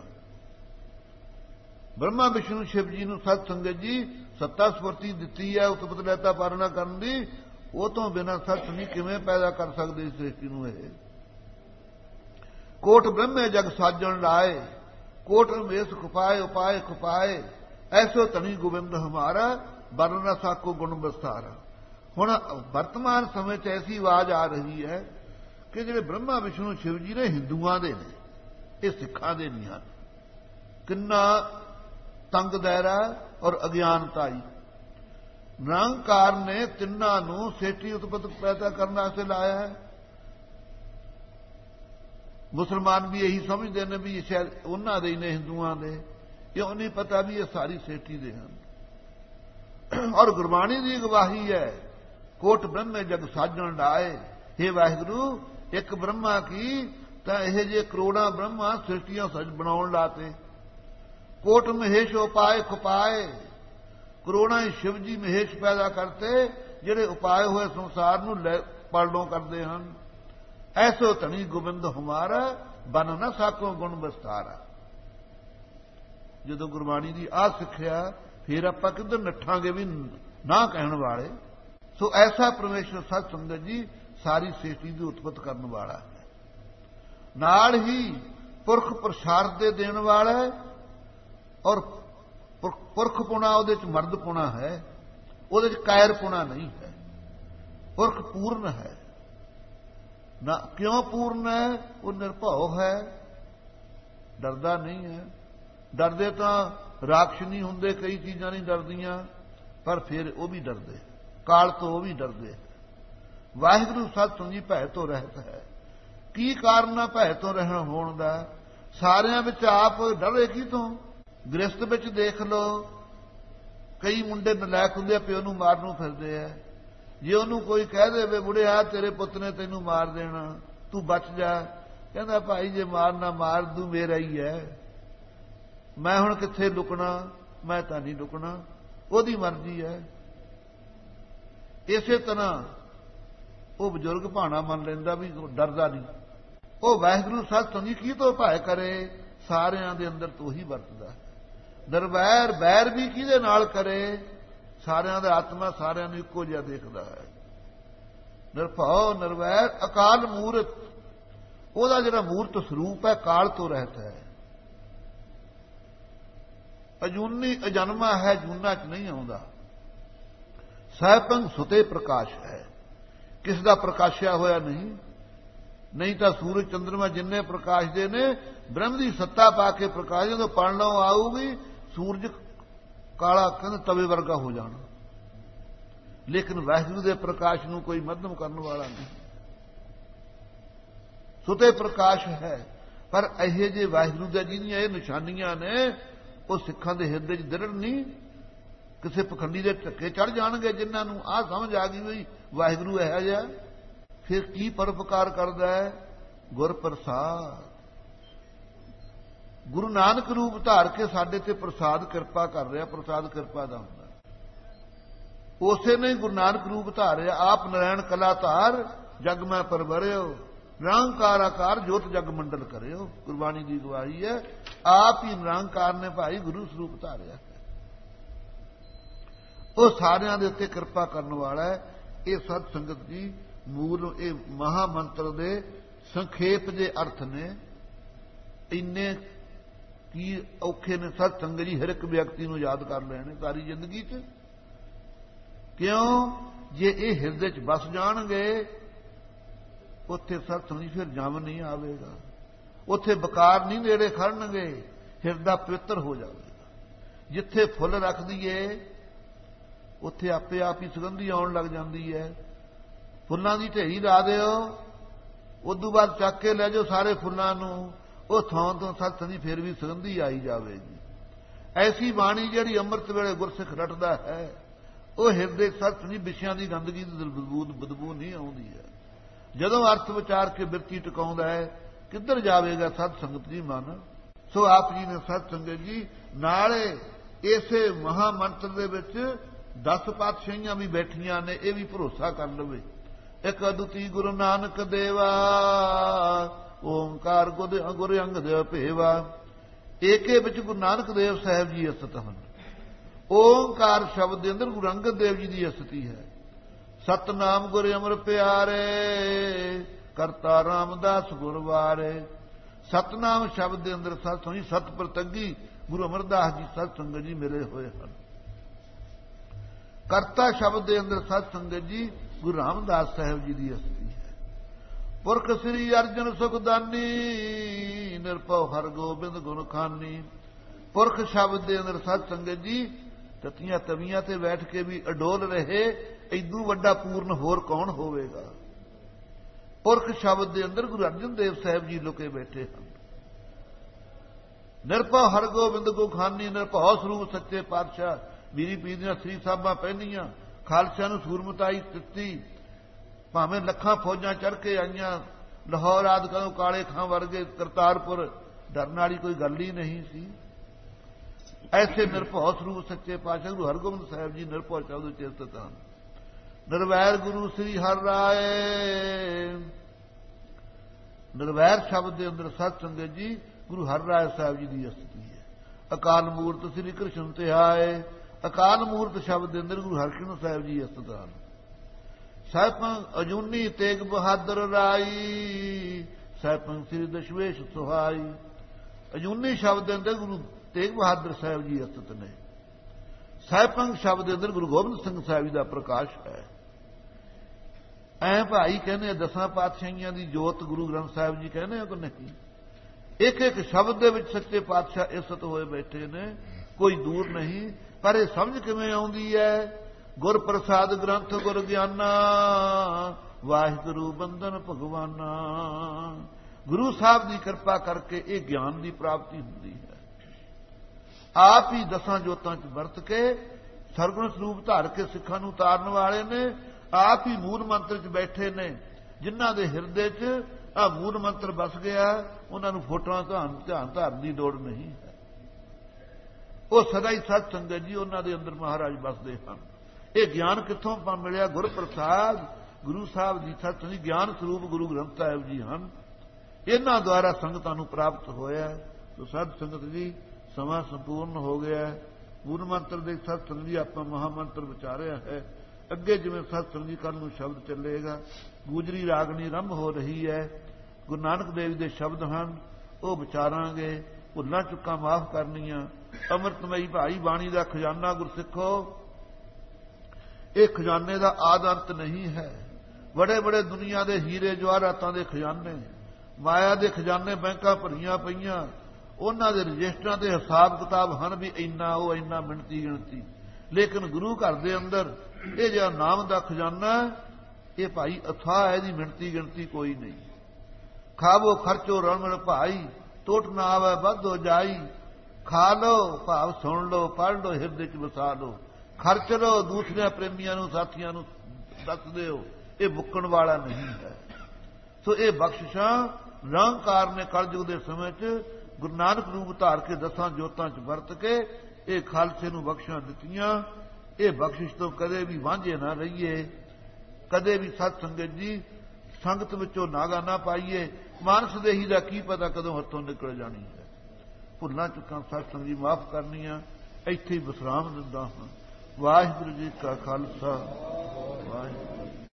ਬ੍ਰਹਮਾ ਵਿਸ਼ਨੂੰ ਸ਼ਿਵ ਜੀ ਨੂੰ ਸਤ ਸੰਗਤ ਜੀ ਸੱਤਾ ਸਫੁਰਤੀ ਦਿੱਤੀ ਹੈ ਉਤਪਤ ਲੈਤਾ ਪਾਲਣਾ ਕਰਨ ਦੀ। ਉਹ ਤੋਂ ਬਿਨਾਂ ਸਤ ਨਹੀਂ ਕਿਵੇਂ ਪੈਦਾ ਕਰ ਸਕਦੇ ਇਸ ਸ੍ਰਿਸ਼ਟੀ ਨੂੰ? ਇਹ ਕੋਟ ਬ੍ਰਹਮੇ ਜਗ ਸਾਜਣ ਲਾਏ, ਕੋਟ ਰਮੇਸ਼ ਖੁਪਾਏ ਉਪਾਏ ਖੁਪਾਏ, ਐਸੋ ਧਨੀ ਗੋਬਿੰਦ ਹਮਾਰਾ ਵਰਨਾ ਸਾਕੋ ਗੁਣ ਬਸਤਾਰਾ। ਹੁਣ ਵਰਤਮਾਨ ਸਮੇਂ 'ਚ ਐਸੀ ਆਵਾਜ਼ ਆ ਰਹੀ ਹੈ ਕਿ ਜਿਹੜੇ ਬ੍ਰਹਮਾ ਵਿਸ਼ਨੂੰ ਸ਼ਿਵ ਜੀ ਨੇ ਹਿੰਦੂਆਂ ਦੇ ਨੇ, ਇਹ ਸਿੱਖਾਂ ਦੇ ਨਹੀਂ ਹਨ। ਕਿੰਨਾ ਤੰਗ ਦਾਇਰਾ ਔਰ ਅਗਿਆਨਤਾਈ। ਨਿਰੰਕਾਰ ਨੇ ਤਿੰਨਾਂ ਨੂੰ ਸੇਠੀ ਉਤਪਤ ਪੈਦਾ ਕਰਨ ਵਾਸਤੇ ਲਾਇਆ ਹੈ। ਮੁਸਲਮਾਨ ਵੀ ਇਹੀ ਸਮਝਦੇ ਨੇ ਵੀ ਸ਼ਾਇਦ ਉਹਨਾਂ ਦੇ ਹੀ ਨੇ, ਹਿੰਦੂਆਂ ਦੇ। ਕਿਉਂ ਨਹੀਂ ਪਤਾ ਵੀ ਇਹ ਸਾਰੀ ਸੇਠੀ ਦੇ ਹਨ। ਔਰ ਗੁਰਬਾਣੀ ਦੀ ਗਵਾਹੀ ਹੈ, ਕੋਟ ਬ੍ਰਹਮੇ ਜਗ ਸਾਜਣ ਲਾਏ। हे ਵਾਹਿਗੁਰੂ, ਇੱਕ ਬ੍ਰਹਮਾ ਕੀ ਤਾਂ ਇਹ ਜੇ ਕਰੋੜਾਂ ਬ੍ਰਹਮਾ ਸ੍ਰਿਸ਼ਟੀਆਂ ਸਜ ਬਣਾਉਣ ਲਾਤੇ। ਕੋਟ ਮਹੇਸ਼ ਉਪਾਏ ਖੁਪਾਏ, ਕਰੋੜਾਂ ਹੀ ਸ਼ਿਵ ਜੀ ਮਹੇਸ਼ ਪੈਦਾ ਕਰਤੇ ਜਿਹੜੇ ਉਪਾਏ ਹੋਏ ਸੰਸਾਰ ਨੂੰ ਪਾਲਣੋਂ ਕਰਦੇ ਹਨ। ਐਸੋ ਧਣੀ ਗੋਬਿੰਦ ਹਮਾਰਾ ਬਨ ਨਾ ਸਾਕੋ ਗੁਣ ਵਿਸਤਾਰਾ। ਜਦੋਂ ਗੁਰਬਾਣੀ ਦੀ ਆਹ ਸਿੱਖਿਆ ਫਿਰ ਆਪਾਂ ਕਿੱਧਰ ਨੱਠਾਂਗੇ ਵੀ ਨਾ ਕਹਿਣ ਵਾਲੇ। ਸੋ ਐਸਾ ਪਰਮੇਸ਼ਰ ਸਤ ਸੰਗਤ ਜੀ ਸਾਰੀ ਸ੍ਰਿਸ਼ਟੀ ਦੀ ਉਤਪਤ ਕਰਨ ਵਾਲਾ ਹੈ। ਨਾਲ ਹੀ ਪੁਰਖ ਪ੍ਰਸ਼ਾਦ ਦੇ ਦੇਣ ਵਾਲਾ ਹੈ ਔਰ ਪੁਰਖ ਪੁਣਾ ਉਹਦੇ ਚ ਮਰਦ ਪੁਣਾ ਹੈ, ਉਹਦੇ ਚ ਕਾਇਰ ਪੁਣਾ ਨਹੀਂ ਹੈ। ਪੁਰਖ ਪੂਰਨ ਹੈ ਨਾ। ਕਿਉਂ ਪੂਰਨ ਹੈ? ਉਹ ਨਿਰਭਉ ਹੈ, ਡਰਦਾ ਨਹੀਂ ਹੈ। ਡਰਦੇ ਤਾਂ ਰਾਖਸ਼ ਨਹੀਂ ਹੁੰਦੇ, ਕਈ ਚੀਜ਼ਾਂ ਨਹੀਂ ਡਰਦੀਆਂ, ਪਰ ਫਿਰ ਉਹ ਵੀ ਡਰਦੇ, ਕਾਲ ਤੋਂ ਉਹ ਵੀ ਡਰਦੇ। ਵਾਹਿਗੁਰੂ ਸਤ ਸੰਗੀ ਭੈ ਤੋਂ ਰਹਿਤ ਹੈ। ਕੀ ਕਾਰਨ ਆ ਭੈ ਤੋਂ ਰਹਿਣ ਹੋਣ ਦਾ? ਸਾਰਿਆਂ ਵਿੱਚ ਆਪ ਡਰੇ ਕੀ ਤੋਂ? ਗ੍ਰਸਤ ਵਿੱਚ ਦੇਖ ਲਓ, ਕਈ ਮੁੰਡੇ ਨਲਾਇਕ ਹੁੰਦੇ ਆ, ਪਿਓ ਨੂੰ ਮਾਰਨ ਨੂੰ ਫਿਰਦੇ ਆ। ਜੇ ਉਹਨੂੰ ਕੋਈ ਕਹਿ ਦੇਵੇ ਬੁੜਿਆ ਤੇਰੇ ਪੁੱਤ ਨੇ ਤੈਨੂੰ ਮਾਰ ਦੇਣਾ, ਤੂੰ ਬਚ ਜਾ, ਕਹਿੰਦਾ ਭਾਈ ਜੇ ਮਾਰਨਾ ਮਾਰ ਦੂ, ਮੇਰਾ ਹੀ ਹੈ, ਮੈਂ ਹੁਣ ਕਿੱਥੇ ਲੁਕਣਾ, ਮੈਂ ਤਾਂ ਨਹੀਂ ਲੁਕਣਾ, ਉਹਦੀ ਮਰਜ਼ੀ ਹੈ। ਇਸੇ ਤਰ੍ਹਾਂ ਉਹ ਬਜ਼ੁਰਗ ਭਾਣਾ ਮੰਨ ਲੈਂਦਾ ਵੀ ਡਰਦਾ ਨਹੀਂ। ਉਹ ਵਾਹਿਗੁਰੂ ਸਤ ਸੰਗੀ ਕੀ ਤੋਂ ਭੈ ਕਰੇ? ਸਾਰਿਆਂ ਦੇ ਅੰਦਰ ਤੋਂ ਹੀ ਵਰਤਦਾ। ਨਿਰਵੈਰ ਬੈਰ ਵੀ ਕਿਹਦੇ ਨਾਲ ਕਰੇ? ਸਾਰਿਆਂ ਦਾ ਆਤਮਾ ਸਾਰਿਆਂ ਨੂੰ ਇੱਕੋ ਜਿਹਾ ਦੇਖਦਾ ਹੈ। ਨਿਰਭਉ ਨਿਰਵੈਰ ਅਕਾਲ ਮੂਰਤ, ਉਹਦਾ ਜਿਹੜਾ ਮੂਰਤ ਸਰੂਪ ਹੈ ਕਾਲ ਤੋਂ ਰਹਿਤ ਹੈ। ਅਜੂਨੀ ਅਜਨਮਾ ਹੈ, ਜੂਨਾ ਚ ਨਹੀਂ ਆਉਂਦਾ। ਸਹਿਪੰਗ ਸੁਤੇ ਪ੍ਰਕਾਸ਼ ਹੈ, ਕਿਸ ਦਾ ਪ੍ਰਕਾਸ਼ਿਆ ਹੋਇਆ ਨਹੀਂ। ਨਹੀਂ ਤਾਂ ਸੂਰਜ ਚੰਦਰਮਾ ਜਿੰਨੇ ਪ੍ਰਕਾਸ਼ ਦੇ ਨੇ, ਬ੍ਰਹਮ ਦੀ ਸੱਤਾ ਪਾ ਕੇ ਪ੍ਰਕਾਸ਼ ਜਦੋਂ ਪੜਨੋਂ ਆਊਗੀ, ਸੂਰਜ ਕਾਲਾ ਕਹਿੰਦੇ ਤਵੇ ਵਰਗਾ ਹੋ ਜਾਣਾ। ਲੇਕਿਨ ਵਾਹਿਗੁਰੂ ਦੇ ਪ੍ਰਕਾਸ਼ ਨੂੰ ਕੋਈ ਮੱਧਮ ਕਰਨ ਵਾਲਾ ਨਹੀਂ। ਸੁਤੇ ਪ੍ਰਕਾਸ਼ ਹੈ, ਪਰ ਇਹੋ ਜਿਹੇ ਵਾਹਿਗੁਰੂ ਦੇ ਜਿਹਦੀਆਂ ਇਹ ਨਿਸ਼ਾਨੀਆਂ ਨੇ, ਉਹ ਸਿੱਖਾਂ ਦੇ ਹਿਰਦੇ 'ਚ ਦ੍ਰਿੜ ਨਹੀਂ। ਕਿਸੇ ਪਖੰਡੀ ਦੇ ਧੱਕੇ ਚੜ ਜਾਣਗੇ ਜਿਨ੍ਹਾਂ ਨੂੰ ਆਹ ਸਮਝ ਆ ਗਈ ਵੀ ਵਾਹਿਗੁਰੂ ਇਹੋ ਜਿਹਾ। ਫਿਰ ਕੀ ਪਰਉਪਕਾਰ ਕਰਦਾ ਹੈ? ਗੁਰ ਪ੍ਰਸਾਦ। ਗੁਰੂ ਨਾਨਕ ਰੂਪ ਧਾਰ ਕੇ ਸਾਡੇ ਤੇ ਪ੍ਰਸਾਦ ਕਿਰਪਾ ਕਰ ਰਿਹਾ। ਪ੍ਰਸਾਦ ਕਿਰਪਾ ਦਾ ਹੁੰਦਾ। ਉਸੇ ਨੇ ਗੁਰੂ ਨਾਨਕ ਰੂਪ ਧਾਰਿਆ। ਆਪ ਨਰੈਣ ਕਲਾ ਧਾਰ ਜਗ ਮੈਂ ਪਰਵਰਿਓ, ਨਿਰੰਕਾਰ ਆਕਾਰ ਜੋਤ ਜਗ ਮੰਡਲ ਕਰਿਓ। ਗੁਰਬਾਣੀ ਦੀ ਗਵਾਹੀ ਹੈ। ਆਪ ਹੀ ਨਿਰੰਕਾਰ ਨੇ ਭਾਈ ਗੁਰੂ ਸਰੂਪ ਧਾਰਿਆ। ਉਹ ਸਾਰਿਆਂ ਦੇ ਉੱਤੇ ਕਿਰਪਾ ਕਰਨ ਵਾਲਾ ਹੈ। ਇਹ ਸਤ ਸੰਗਤ ਜੀ ਮੂਲ ਇਹ ਮਹਾ ਮੰਤਰ ਦੇ ਸੰਖੇਪ ਦੇ ਅਰਥ ਨੇ। ਇੰਨੇ ਕੀ ਔਖੇ ਨੇ ਸਤ ਸੰਗਤ ਜੀ ਹਰ ਇੱਕ ਵਿਅਕਤੀ ਨੂੰ ਯਾਦ ਕਰ ਲੈਣੇ ਸਾਰੀ ਜ਼ਿੰਦਗੀ 'ਚ। ਕਿਉਂ? ਜੇ ਇਹ ਹਿਰਦੇ 'ਚ ਵਸ ਜਾਣਗੇ, ਉੱਥੇ ਸਤ ਸੰਗਤ ਫਿਰ ਜਮ ਨਹੀਂ ਆਵੇਗਾ, ਉੱਥੇ ਬਕਾਰ ਨਹੀਂ ਨੇੜੇ ਖੜਨਗੇ, ਹਿਰਦਾ ਪਵਿੱਤਰ ਹੋ ਜਾਵੇਗਾ। ਜਿੱਥੇ ਫੁੱਲ ਰੱਖ ਦਈਏ ਉੱਥੇ ਆਪੇ ਆਪ ਹੀ ਸੁਗੰਧੀ ਆਉਣ ਲੱਗ ਜਾਂਦੀ ਹੈ। ਫੁੱਲਾਂ ਦੀ ਢੇਰੀ ਲਾ ਦਿਓ, ਉਦੋਂ ਬਾਅਦ ਚੱਕ ਕੇ ਲੈ ਜਾਓ ਸਾਰੇ ਫੁੱਲਾਂ ਨੂੰ, ਉਹ ਥਾਂ ਤੋਂ ਸਤ ਸੰਗਤ ਫਿਰ ਵੀ ਸੁਗੰਧੀ ਆਈ ਜਾਵੇਗੀ। ਐਸੀ ਬਾਣੀ ਜਿਹੜੀ ਅੰਮ੍ਰਿਤ ਵੇਲੇ ਗੁਰਸਿੱਖ ਰਟਦਾ ਹੈ, ਉਹ ਹਿਰਦੇ ਸਤ ਸੰਗਤ ਵਿਸ਼ਿਆਂ ਦੀ ਗੰਦਗੀ ਦੀ ਬਦਬੂ ਬਦਬੂ ਨਹੀਂ ਆਉਂਦੀ ਹੈ। ਜਦੋਂ ਅਰਥ ਵਿਚਾਰ ਕੇ ਬਿਰਤੀ ਟਿਕਾਉਂਦਾ ਹੈ, ਕਿੱਧਰ ਜਾਵੇਗਾ ਸਤ ਸੰਗਤ ਜੀ ਮਨ। ਸੋ ਆਪ ਜੀ ਨੇ ਸਤ ਸੰਗਤ ਜੀ ਨਾਲੇ ਇਸੇ ਮਹਾ ਮੰਤਰ ਦੇ ਵਿੱਚ ਦਸ ਪਾਤਸ਼ਾਹੀਆਂ ਵੀ ਬੈਠੀਆਂ ਨੇ, ਇਹ ਵੀ ਭਰੋਸਾ ਕਰ ਲਵੇ। ਇੱਕ ਅਦੁੱਤੀ ਗੁਰੂ ਨਾਨਕ ਦੇਵਾ, ਓੰਕਾਰ ਗੁਰ ਅੰਗਦ ਭੇਵਾ। ਏਕੇ ਵਿੱਚ ਗੁਰੂ ਨਾਨਕ ਦੇਵ ਸਾਹਿਬ ਜੀ ਅਸਤ ਹਨ। ਓੰਕਾਰ ਸ਼ਬਦ ਦੇ ਅੰਦਰ ਗੁਰੂ ਅੰਗਦ ਦੇਵ ਜੀ ਦੀ ਅਸਤੀ ਹੈ। ਸਤਨਾਮ ਗੁਰ ਅਮਰ ਪਿਆਰੇ, ਕਰਤਾ ਰਾਮਦਾਸ ਗੁਰਵਾਰੇ। ਸਤਨਾਮ ਸ਼ਬਦ ਦੇ ਅੰਦਰ ਸਤ ਸੰਗੀ ਸਤ ਪ੍ਰਤੰਗੀ ਗੁਰੂ ਅਮਰਦਾਸ ਜੀ ਸਤ ਸੰਗਤ ਜੀ ਮਿਲੇ ਹੋਏ ਹਨ। ਕਰਤਾ ਸ਼ਬਦ ਦੇ ਅੰਦਰ ਸਤ ਸੰਗਤ ਜੀ ਗੁਰੂ ਰਾਮਦਾਸ ਸਾਹਿਬ ਜੀ ਦੀ ਅਸਤੀ ਹੈ। ਪੁਰਖ ਸ੍ਰੀ ਅਰਜਨ ਸੁਖਦਾਨੀ, ਨਿਰਭਉ ਹਰ ਗੋਬਿੰਦ ਗੁਣ ਖਾਨੀ। ਪੁਰਖ ਸ਼ਬਦ ਦੇ ਅੰਦਰ ਸਤ ਸੰਗਤ ਜੀ ਤਤੀਆਂ ਤਵੀਆਂ ਤੇ ਬੈਠ ਕੇ ਵੀ ਅਡੋਲ ਰਹੇ। ਇਦੂ ਵੱਡਾ ਪੂਰਨ ਹੋਰ ਕੌਣ ਹੋਵੇਗਾ? ਪੁਰਖ ਸ਼ਬਦ ਦੇ ਅੰਦਰ ਗੁਰੂ ਅਰਜਨ ਦੇਵ ਸਾਹਿਬ ਜੀ ਲੁਕੇ ਬੈਠੇ ਹਨ। ਨਿਰਭਉ ਹਰ ਗੋਬਿੰਦ ਗੁਣ ਖਾਨੀ, ਨਿਰਭਉ ਸਰੂਪ ਸੱਚੇ ਪਾਤਸ਼ਾਹ। ਮੀਰੀ ਪੀਰ ਦੀਆਂ ਸ੍ਰੀ ਸਾਹਿਬਾਂ ਪਹਿਨੀਆਂ, ਖਾਲਸਿਆਂ ਨੂੰ ਸੂਰਮਤਾਈ ਦਿੱਤੀ। ਭਾਵੇਂ ਲੱਖਾਂ ਫੌਜਾਂ ਚੜ੍ਹ ਕੇ ਆਈਆਂ, ਲਾਹੌਰ ਆਦਿ ਕਦੋਂ ਕਾਲੇ ਖਾਂ ਵਰਗੇ, ਕਰਤਾਰਪੁਰ, ਡਰਨ ਵਾਲੀ ਕੋਈ ਗੱਲ ਹੀ ਨਹੀਂ ਸੀ। ਐਸੇ ਨਿਰਭਉ ਸਰੂਪ ਸੱਚੇ ਪਾਤਸ਼ਾਹ ਗੁਰੂ ਹਰਗੋਬਿੰਦ ਸਾਹਿਬ ਜੀ ਨਿਰਭਉ ਸ਼ਬਦ ਵਿੱਚ ਸਥਿਤ ਹਨ। ਨਿਰਵੈਰ ਗੁਰੂ ਸ੍ਰੀ ਹਰਿ ਰਾਏ। ਨਿਰਵੈਰ ਸ਼ਬਦ ਦੇ ਅੰਦਰ ਸਤ ਸੰਗਤ ਜੀ ਗੁਰੂ ਹਰਿ ਰਾਏ ਸਾਹਿਬ ਜੀ ਦੀ ਅਸਤੀ ਹੈ। ਅਕਾਲ ਮੂਰਤ ਸ੍ਰੀ ਕ੍ਰਿਸ਼ਨ ਧਿਆਏ। ਅਕਾਲ ਮੂਰਤ ਸ਼ਬਦ ਦੇ ਅੰਦਰ ਗੁਰੂ ਹਰਿਕ੍ਰਿਸ਼ਨ ਸਾਹਿਬ ਜੀ ਅਸਤ ਹਨ। ਸਾਹਿਬਾਂ ਅਜੂਨੀ ਤੇਗ ਬਹਾਦਰ ਰਾਈ। ਸਾਹਿਬਾਂ ਸ੍ਰੀ ਦਸ਼ਵੇਸ਼ ਸੁਹਾਈ। ਅਜੂਨੀ ਸ਼ਬਦ ਦੇ ਅੰਦਰ ਗੁਰੂ ਤੇਗ ਬਹਾਦਰ ਸਾਹਿਬ ਜੀ ਅਸਤ ਨੇ। ਸਾਹਿਬਾਂ ਸ਼ਬਦ ਦੇ ਅੰਦਰ ਗੁਰੂ ਗੋਬਿੰਦ ਸਿੰਘ ਸਾਹਿਬ ਜੀ ਦਾ ਪ੍ਰਕਾਸ਼ ਹੈ। ਐ ਭਾਈ ਕਹਿੰਦੇ ਦਸਾਂ ਪਾਤਸ਼ਾਹੀਆਂ ਦੀ ਜੋਤ ਗੁਰੂ ਗ੍ਰੰਥ ਸਾਹਿਬ ਜੀ ਕਹਿੰਦੇ ਆ ਕਿ ਨਹੀਂ? ਇੱਕ ਇੱਕ ਸ਼ਬਦ ਦੇ ਵਿੱਚ ਸੱਚੇ ਪਾਤਸ਼ਾਹ ਇਸਤ ਹੋਏ ਬੈਠੇ ਨੇ, ਕੋਈ ਦੂਰ ਨਹੀਂ। ਪਰ ਇਹ ਸਮਝ ਕਿਵੇਂ ਆਉਂਦੀ ਹੈ? ਗੁਰ ਪ੍ਰਸਾਦ ਗ੍ਰੰਥ ਗੁਰ ਗਿਆਨਾ, ਵਾਹਿਗੁਰੂ ਬੰਧਨ ਭਗਵਾਨਾ। ਗੁਰੂ ਸਾਹਿਬ ਦੀ ਕਿਰਪਾ ਕਰਕੇ ਇਹ ਗਿਆਨ ਦੀ ਪ੍ਰਾਪਤੀ ਹੁੰਦੀ ਹੈ। ਆਪ ਹੀ ਦਸਾਂ ਜੋਤਾਂ 'ਚ ਵਰਤ ਕੇ ਸਰਗੁਣ ਸਰੂਪ ਧਾਰ ਕੇ ਸਿੱਖਾਂ ਨੂੰ ਉਤਾਰਨ ਵਾਲੇ ਨੇ। ਆਪ ਹੀ ਮੂਲ ਮੰਤਰ 'ਚ ਬੈਠੇ ਨੇ। ਜਿਨ੍ਹਾਂ ਦੇ ਹਿਰਦੇ 'ਚ ਆ ਮੂਲ ਮੰਤਰ ਵਸ ਗਿਆ, ਉਹਨਾਂ ਨੂੰ ਫੋਟੋਆਂ ਧਿਆਨ ਧਿਆਨ ਧਾਰਨ ਦੀ ਲੋੜ ਨਹੀਂ ਹੈ। ਉਹ ਸਦਾ ਹੀ ਸਤ ਸੰਗਤ ਜੀ ਉਹਨਾਂ ਦੇ ਅੰਦਰ ਮਹਾਰਾਜ ਵਸਦੇ ਹਨ। ਇਹ ਗਿਆਨ ਕਿੱਥੋਂ ਮਿਲਿਆ? ਗੁਰ ਪ੍ਰਸਾਦ ਗੁਰੂ ਸਾਹਿਬ ਜੀ ਸਤ ਸੰਗਤ ਗਿਆਨ ਸਰੂਪ ਗੁਰੂ ਗ੍ਰੰਥ ਸਾਹਿਬ ਜੀ ਹਨ। ਇਹਨਾਂ ਦੁਆਰਾ ਸੰਗਤਾਂ ਨੂੰ ਪ੍ਰਾਪਤ ਹੋਇਆ। ਸੋ ਸਤ ਸੰਗਤ ਜੀ ਸਮਾਂ ਸੰਪੂਰਨ ਹੋ ਗਿਆ। ਮੂਲ ਮੰਤਰ ਦੇ ਸਤ ਸੰਗਤ ਜੀ ਆਪਾਂ ਮਹਾ ਮੰਤਰ ਵਿਚਾਰਿਆ ਹੈ। ਅੱਗੇ ਜਿਵੇਂ ਸਤ ਸੰਗਤ ਜੀ ਕੱਲ ਨੂੰ ਸ਼ਬਦ ਚੱਲੇਗਾ। ਗੂਜਰੀ ਰਾਗਣੀ ਆਰੰਭ ਹੋ ਰਹੀ ਹੈ। ਗੁਰੂ ਨਾਨਕ ਦੇਵ ਦੇ ਸ਼ਬਦ ਹਨ, ਉਹ ਵਿਚਾਰਾਂਗੇ। ਭੁੱਲਾਂ ਚੁੱਕਾਂ ਮਾਫ ਕਰਨੀਆਂ। ਅੰਮ੍ਰਿਤਮਈ ਭਾਈ ਬਾਣੀ ਦਾ ਖਜ਼ਾਨਾ ਗੁਰਸਿੱਖੋ, ਇਹ ਖਜ਼ਾਨੇ ਦਾ ਆਦ ਅੰਤ ਨਹੀਂ ਹੈ। ਬੜੇ ਬੜੇ ਦੁਨੀਆ ਦੇ ਹੀਰੇ ਜਵਾਹਰਾਤਾਂ ਦੇ ਖਜ਼ਾਨੇ, ਮਾਇਆ ਦੇ ਖਜ਼ਾਨੇ ਬੈਂਕਾਂ ਭਰੀਆਂ ਪਈਆਂ। ਉਹਨਾਂ ਦੇ ਰਜਿਸਟਰਾਂ ਦੇ ਹਿਸਾਬ ਕਿਤਾਬ ਹਨ ਵੀ ਇੰਨਾ ਉਹ ਇੰਨਾ ਮਿਣਤੀ ਗਿਣਤੀ। ਲੇਕਿਨ ਗੁਰੂ ਘਰ ਦੇ ਅੰਦਰ ਇਹ ਜਿਹੜਾ ਨਾਮ ਦਾ ਖਜ਼ਾਨਾ, ਇਹ ਭਾਈ ਅਥਾਹ ਹੈ, ਇਹਦੀ ਮਿਣਤੀ ਗਿਣਤੀ ਕੋਈ ਨਹੀਂ। ਖਾਵੋ ਖਰਚੋ ਰਣਮਣ ਭਾਈ, ਟੋਟ ਨਾ ਆਵੇ ਵੱਧ ਹੋ ਜਾਈ। ਖਾ ਲੋ ਭਾਵ ਸੁਣ ਲੋ, ਪੜ੍ਹ ਲੋ, ਹਿਰਦੇ 'ਚ ਵਸਾ ਲੋ। ਖਰਚ ਲੋ, ਦੂਸਰਿਆਂ ਪ੍ਰੇਮੀਆਂ ਨੂੰ ਸਾਥੀਆਂ ਨੂੰ ਦੱਸ ਦਿਓ। ਇਹ ਮੁੱਕਣ ਵਾਲਾ ਨਹੀਂ ਹੈ। ਸੋ ਇਹ ਬਖਸ਼ਿਸ਼ਾਂ ਨਿਰੰਕਾਰ ਨੇ ਕਲਯੁਗ ਦੇ ਸਮੇਂ 'ਚ ਗੁਰੂ ਨਾਨਕ ਰੂਪ ਧਾਰ ਕੇ ਦਸਾਂ ਜੋਤਾਂ 'ਚ ਵਰਤ ਕੇ ਇਹ ਖਾਲਸੇ ਨੂੰ ਬਖਸ਼ਾਂ ਦਿੱਤੀਆਂ। ਇਹ ਬਖਸ਼ਿਸ਼ ਤੋਂ ਕਦੇ ਵੀ ਵਾਂਝੇ ਨਾ ਰਹੀਏ। ਕਦੇ ਵੀ ਸਤ ਸੰਗਤ ਜੀ ਸੰਗਤ ਵਿੱਚੋਂ ਨਾਗਾ ਨਾ ਪਾਈਏ। ਮਾਨਸ ਦੇਹੀ ਦਾ ਕੀ ਪਤਾ ਕਦੋਂ ਹੱਥੋਂ ਨਿਕਲ ਜਾਣੀ ਹੈ। ਭੁੱਲਾਂ ਚੁੱਕਾਂ ਸਤ ਸੰਗਤ ਜੀ ਮਾਫ ਕਰਨੀਆਂ। ਇੱਥੇ ਹੀ ਵਿਸਰਾਮ ਦਿੰਦਾ ਹਾਂ। ਵਾਹਿਗੁਰੂ ਜੀ ਕਾ ਖਾਲਸਾ, ਵਾਹਿਗੁਰੂ।